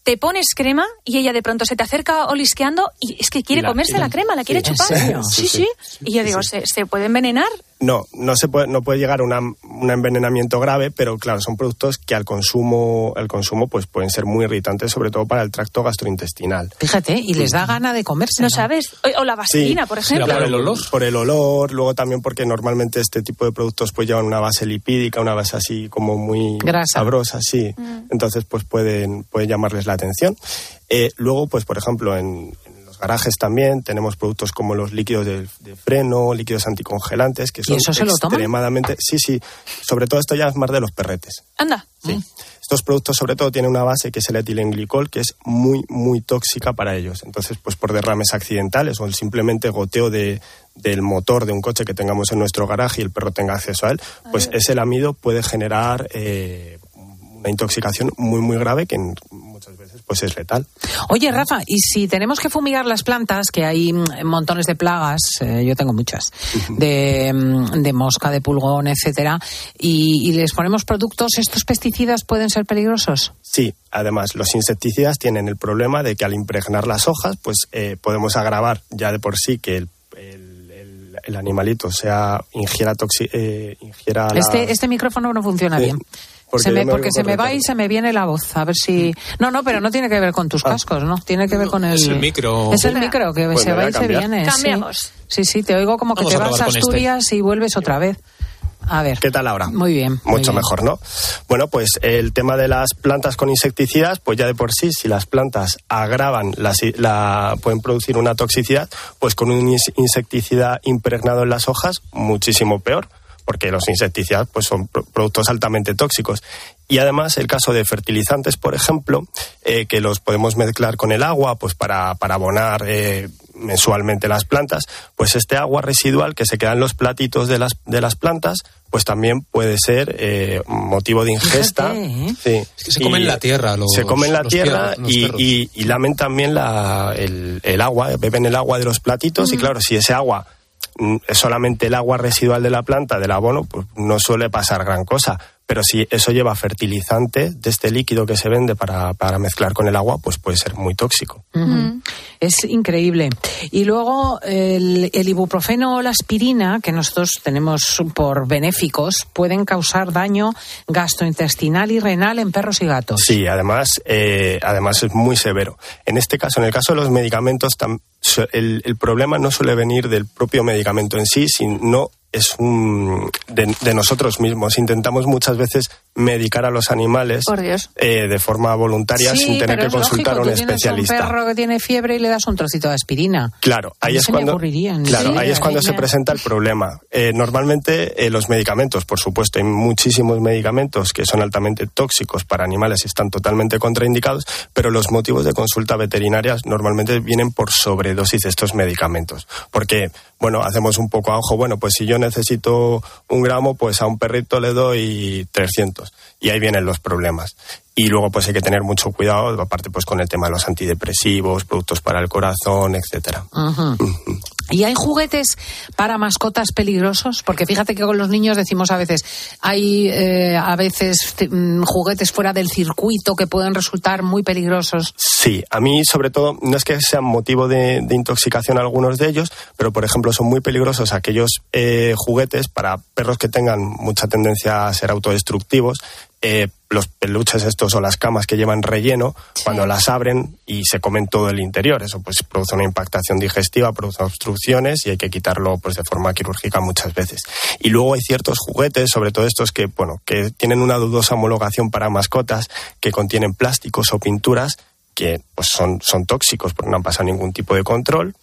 te pones crema y ella de pronto se te acerca olisqueando y es que quiere la, comerse la, la crema, la quiere sí, chupar. ¿en serio? Sí, sí. Sí, sí. Y yo digo, sí. ¿se, ¿se puede envenenar? No, no se puede, no puede llegar a una, un envenenamiento grave, pero claro, son productos que al consumo, al consumo pues pueden ser muy irritantes, sobre todo para el tracto gastrointestinal. Fíjate, y les da gana de comerse. ¿No sabes? O, o la vaselina, sí, por ejemplo. Sí, por el olor. Por el olor, luego también porque normalmente este tipo de productos pues llevan una base lipídica, una base así como muy grasa, sabrosa, sí. Mm. Entonces pues pueden, pueden llamarles la atención. Eh, luego, pues por ejemplo, en garajes también tenemos productos como los líquidos de, de freno, líquidos anticongelantes, que son ¿Y eso se lo toman? extremadamente... Sí, sí. Sobre todo esto ya es más de los perretes. Anda. Sí. Mm. Estos productos sobre todo tienen una base que es el etilenglicol, que es muy, muy tóxica para ellos. Entonces, pues por derrames accidentales o el simplemente goteo de, del motor de un coche que tengamos en nuestro garaje y el perro tenga acceso a él, pues Ay. ese lamido puede generar eh, una intoxicación muy, muy grave que en, muchas veces pues es letal. Oye, Rafa, y si tenemos que fumigar las plantas, que hay montones de plagas, eh, yo tengo muchas, de, de mosca, de pulgón, etcétera, y, y les ponemos productos, ¿estos pesticidas pueden ser peligrosos? Sí, además los insecticidas tienen el problema de que al impregnar las hojas, pues eh, podemos agravar ya de por sí que el, el, el, el animalito sea ingiera toxi, eh, ingiera la... Este, este micrófono no funciona sí. bien. Porque, se me, me porque se me va y se me viene la voz. A ver si... No, no, pero no tiene que ver con tus cascos, ¿no? Tiene que ver con el... Es el micro. Es el micro que pues se va y se viene. Cambiamos. Sí, sí, te oigo como que Vamos te vas a Asturias este. y vuelves otra vez. A ver. ¿Qué tal ahora? Muy bien. Mucho muy bien. mejor, ¿no? Bueno, pues el tema de las plantas con insecticidas, pues ya de por sí, si las plantas agravan, la, la, pueden producir una toxicidad, pues con un insecticida impregnado en las hojas, muchísimo peor. Porque los insecticidas pues son productos altamente tóxicos. Y además el caso de fertilizantes, por ejemplo, eh, que los podemos mezclar con el agua pues para, para abonar eh, mensualmente las plantas, pues este agua residual que se queda en los platitos de las, de las plantas, pues también puede ser eh, motivo de ingesta. Fíjate, ¿eh? Sí. Es que se comen la tierra. Los, se comen la los tierra pierros, y, y, y lamen también la, el, el agua, beben el agua de los platitos mm. y claro, si ese agua es solamente el agua residual de la planta, del abono, pues no suele pasar gran cosa. Pero si eso lleva fertilizante de este líquido que se vende para, para mezclar con el agua, pues puede ser muy tóxico. Uh-huh. Es increíble. Y luego el, el ibuprofeno o la aspirina, que nosotros tenemos por benéficos, pueden causar daño gastrointestinal y renal en perros y gatos. Sí, además, eh, además es muy severo. En este caso, en el caso de los medicamentos, tam, el, el problema no suele venir del propio medicamento en sí, sino es un de, de nosotros mismos. Intentamos muchas veces medicar a los animales eh, de forma voluntaria sí, sin tener que consultar lógico, a un tú especialista. Tienes un perro que tiene fiebre y le das un trocito de aspirina. Claro, ahí es cuando, claro, sí, ahí es cuando se presenta el problema. Eh, normalmente eh, los medicamentos, por supuesto, hay muchísimos medicamentos que son altamente tóxicos para animales y están totalmente contraindicados, pero los motivos de consulta veterinaria normalmente vienen por sobredosis de estos medicamentos. Porque, bueno, hacemos un poco a ojo, bueno, pues si yo necesito un gramo, pues a un perrito le doy trescientos. Y ahí vienen los problemas. Y luego pues hay que tener mucho cuidado, aparte pues con el tema de los antidepresivos, productos para el corazón, etcétera. Uh-huh. Uh-huh. ¿Y hay juguetes para mascotas peligrosos? Porque fíjate que con los niños decimos a veces, hay eh, a veces mm, juguetes fuera del circuito que pueden resultar muy peligrosos. Sí, a mí sobre todo, no es que sean motivo de, de intoxicación algunos de ellos, pero por ejemplo son muy peligrosos aquellos eh, juguetes para perros que tengan mucha tendencia a ser autodestructivos. Eh, los peluches estos o las camas que llevan relleno, sí. Cuando las abren y se comen todo el interior, eso pues produce una impactación digestiva, produce obstrucciones y hay que quitarlo pues de forma quirúrgica muchas veces. Y luego hay ciertos juguetes, sobre todo estos que, bueno, que tienen una dudosa homologación para mascotas, que contienen plásticos o pinturas que pues son, son tóxicos porque no han pasado ningún tipo de control.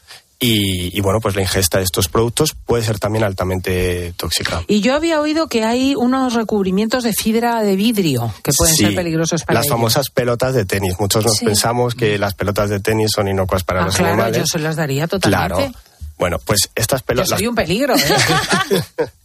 Y, y bueno, pues la ingesta de estos productos puede ser también altamente tóxica. Y yo había oído que hay unos recubrimientos de fibra de vidrio que pueden sí, ser peligrosos para las ellos. famosas pelotas de tenis. Muchos nos sí. pensamos que las pelotas de tenis son inocuas para ah, los claro, animales. Yo se las daría totalmente. Claro. Bueno, pues estas pelotas... Yo soy un peligro, ¿eh?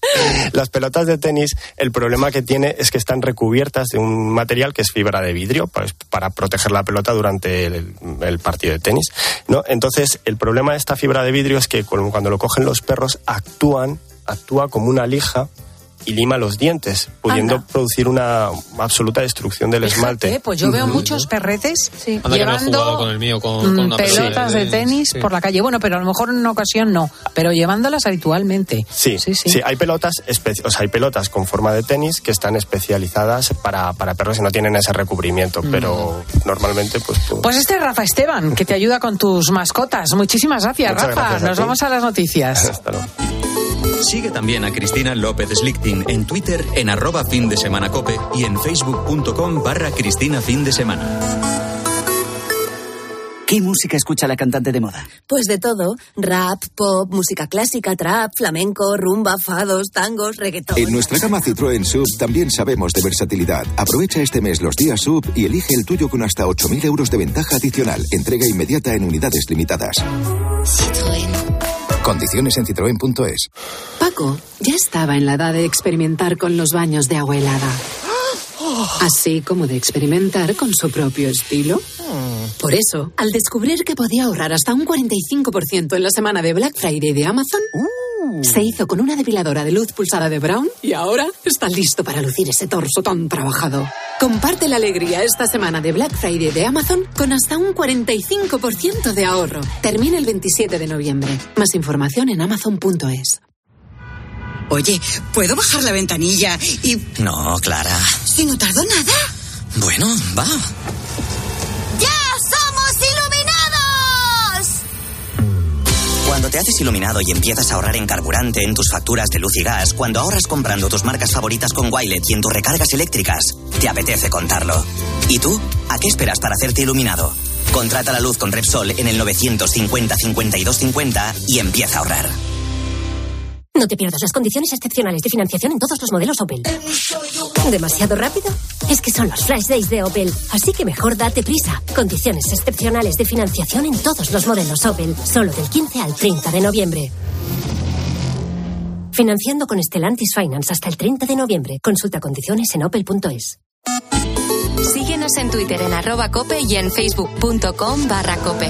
Las pelotas de tenis, el problema que tiene es que están recubiertas de un material que es fibra de vidrio para, para proteger la pelota durante el, el partido de tenis, ¿no? Entonces, el problema de esta fibra de vidrio es que cuando lo cogen los perros actúan, actúa como una lija y lima los dientes, pudiendo Anda. producir una absoluta destrucción del Fíjate, esmalte. pues yo veo muchos perretes Anda que no he llevando jugado con el mío, con, con una pelotas pelota de tenis sí. por la calle. Bueno, pero a lo mejor en una ocasión no, pero llevándolas habitualmente. Sí, sí, sí. sí hay pelotas, espe- o sea, hay pelotas con forma de tenis que están especializadas para, para perros y no tienen ese recubrimiento, mm. pero normalmente pues, pues... Pues este es Rafa Esteban, que te ayuda con tus mascotas. Muchísimas gracias, Muchas Rafa. gracias a Nos ti. vamos a las noticias. Hasta luego. Sigue también a Cristina López Slichting en Twitter en arroba fin de semana cope y en facebook.com barra Cristina fin de semana. ¿Qué música escucha la cantante de moda? Pues de todo. Rap, pop, música clásica, trap, flamenco, rumba, fados, tangos, reggaetón. En nuestra gama Citroën S U V también sabemos de versatilidad. Aprovecha este mes los días S U V y elige el tuyo con hasta ocho mil euros de ventaja adicional. Entrega inmediata en unidades limitadas. Citroën. Condiciones en citroen punto es. Paco ya estaba en la edad de experimentar con los baños de agua helada. Así como de experimentar con su propio estilo. Por eso, al descubrir que podía ahorrar hasta un cuarenta y cinco por ciento en la semana de Black Friday de Amazon, uh. se hizo con una depiladora de luz pulsada de Braun y ahora está listo para lucir ese torso tan trabajado. Comparte la alegría esta semana de Black Friday de Amazon con hasta un cuarenta y cinco por ciento de ahorro. Termina el veintisiete de noviembre. Más información en amazon punto es. Oye, ¿puedo bajar la ventanilla y...? No, Clara. ¿Si no tardo nada? Bueno, va. ¡Ya somos iluminados! Cuando te haces iluminado y empiezas a ahorrar en carburante, en tus facturas de luz y gas, cuando ahorras comprando tus marcas favoritas con Wilet y en tus recargas eléctricas, te apetece contarlo. ¿Y tú? ¿A qué esperas para hacerte iluminado? Contrata la luz con Repsol en el novecientos cincuenta cincuenta y dos cincuenta y empieza a ahorrar. No te pierdas las condiciones excepcionales de financiación en todos los modelos Opel. ¿Demasiado rápido? Es que son los Flash Days de Opel, así que mejor date prisa. Condiciones excepcionales de financiación en todos los modelos Opel, solo del quince al treinta de noviembre. Financiando con Stellantis Finance hasta el treinta de noviembre. Consulta condiciones en opel punto es. Síguenos en Twitter en arroba cope y en facebook.com barra cope.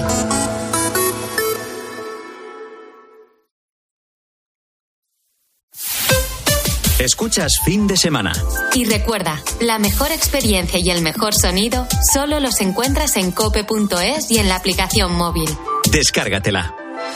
Escuchas Fin de Semana. Y recuerda, la mejor experiencia y el mejor sonido solo los encuentras en cope punto es y en la aplicación móvil. Descárgatela.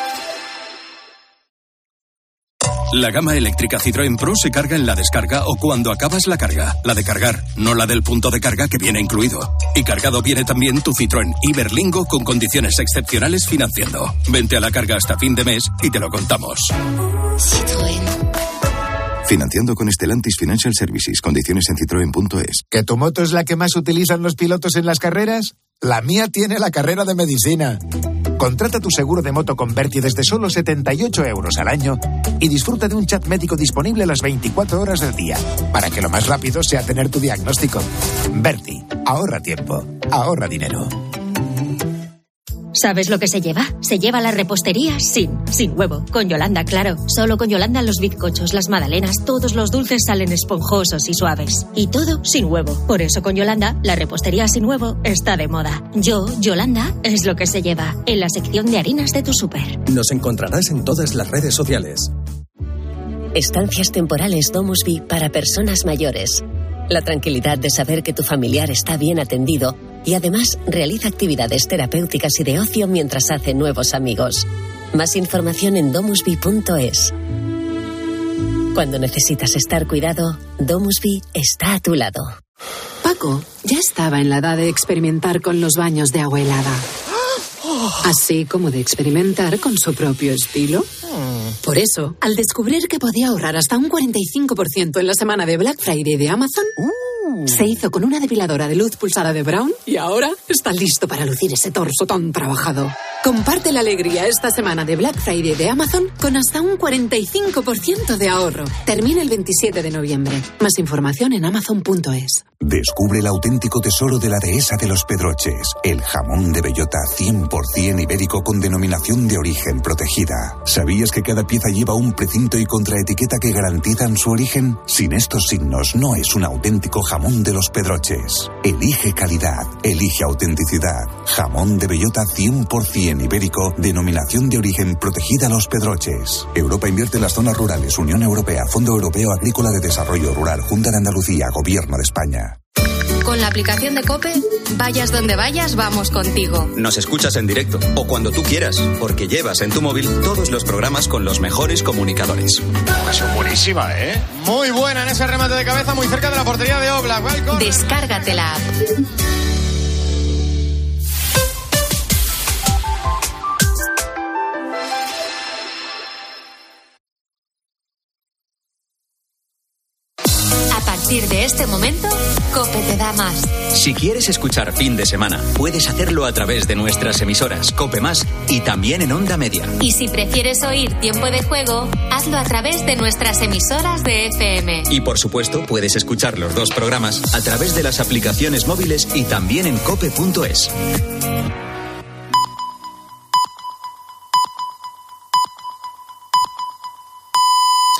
La gama eléctrica Citroën Pro se carga en la descarga o cuando acabas la carga. La de cargar, no la del punto de carga que viene incluido. Y cargado viene también tu Citroën Iberlingo con condiciones excepcionales financiando. Vente a la carga hasta fin de mes y te lo contamos. Citroën. Financiando con Stellantis Financial Services. Condiciones en citroen punto es. ¿Que tu moto es la que más utilizan los pilotos en las carreras? La mía tiene la carrera de medicina. Contrata tu seguro de moto con Berti desde solo setenta y ocho euros al año y disfruta de un chat médico disponible las veinticuatro horas del día, para que lo más rápido sea tener tu diagnóstico. Berti, ahorra tiempo, ahorra dinero. ¿Sabes lo que se lleva? Se lleva la repostería sin, sin huevo. Con Yolanda, claro. Solo con Yolanda los bizcochos, las magdalenas, todos los dulces salen esponjosos y suaves. Y todo sin huevo. Por eso con Yolanda, la repostería sin huevo está de moda. Yo, Yolanda, es lo que se lleva. En la sección de harinas de tu súper. Nos encontrarás en todas las redes sociales. Estancias temporales Domusby para personas mayores. La tranquilidad de saber que tu familiar está bien atendido y además realiza actividades terapéuticas y de ocio mientras hace nuevos amigos. Más información en domusby punto es. Cuando necesitas estar cuidado, Domusby está a tu lado. Paco ya estaba en la edad de experimentar con los baños de agua helada. Así como de experimentar con su propio estilo. Por eso, al descubrir que podía ahorrar hasta un cuarenta y cinco por ciento en la semana de Black Friday de Amazon, uh. se hizo con una depiladora de luz pulsada de Braun y ahora está listo para lucir ese torso tan trabajado. Comparte la alegría esta semana de Black Friday de Amazon con hasta un cuarenta y cinco por ciento de ahorro. Termina el veintisiete de noviembre. Más información en amazon punto es. Descubre el auténtico tesoro de la dehesa de los Pedroches, el jamón de bellota cien por ciento ibérico con denominación de origen protegida. ¿Sabías que cada pieza lleva un precinto y contraetiqueta que garantizan su origen? Sin estos signos no es un auténtico jamón de los Pedroches. Elige calidad, elige autenticidad. Jamón de bellota cien por ciento ibérico, denominación de origen protegida Los Pedroches. Europa invierte en las zonas rurales, Unión Europea, Fondo Europeo Agrícola de Desarrollo Rural, Junta de Andalucía, Gobierno de España. Con la aplicación de COPE, vayas donde vayas, vamos contigo. Nos escuchas en directo o cuando tú quieras, porque llevas en tu móvil todos los programas con los mejores comunicadores. Ocasión buenísima, ¿eh? Muy buena en ese remate de cabeza, muy cerca de la portería de Oblak. Descárgate la app. A partir de este momento, COPE te da más. Si quieres escuchar Fin de Semana, puedes hacerlo a través de nuestras emisoras COPE Más y también en Onda Media. Y si prefieres oír Tiempo de Juego, hazlo a través de nuestras emisoras de F M. Y por supuesto, puedes escuchar los dos programas a través de las aplicaciones móviles y también en cope punto es.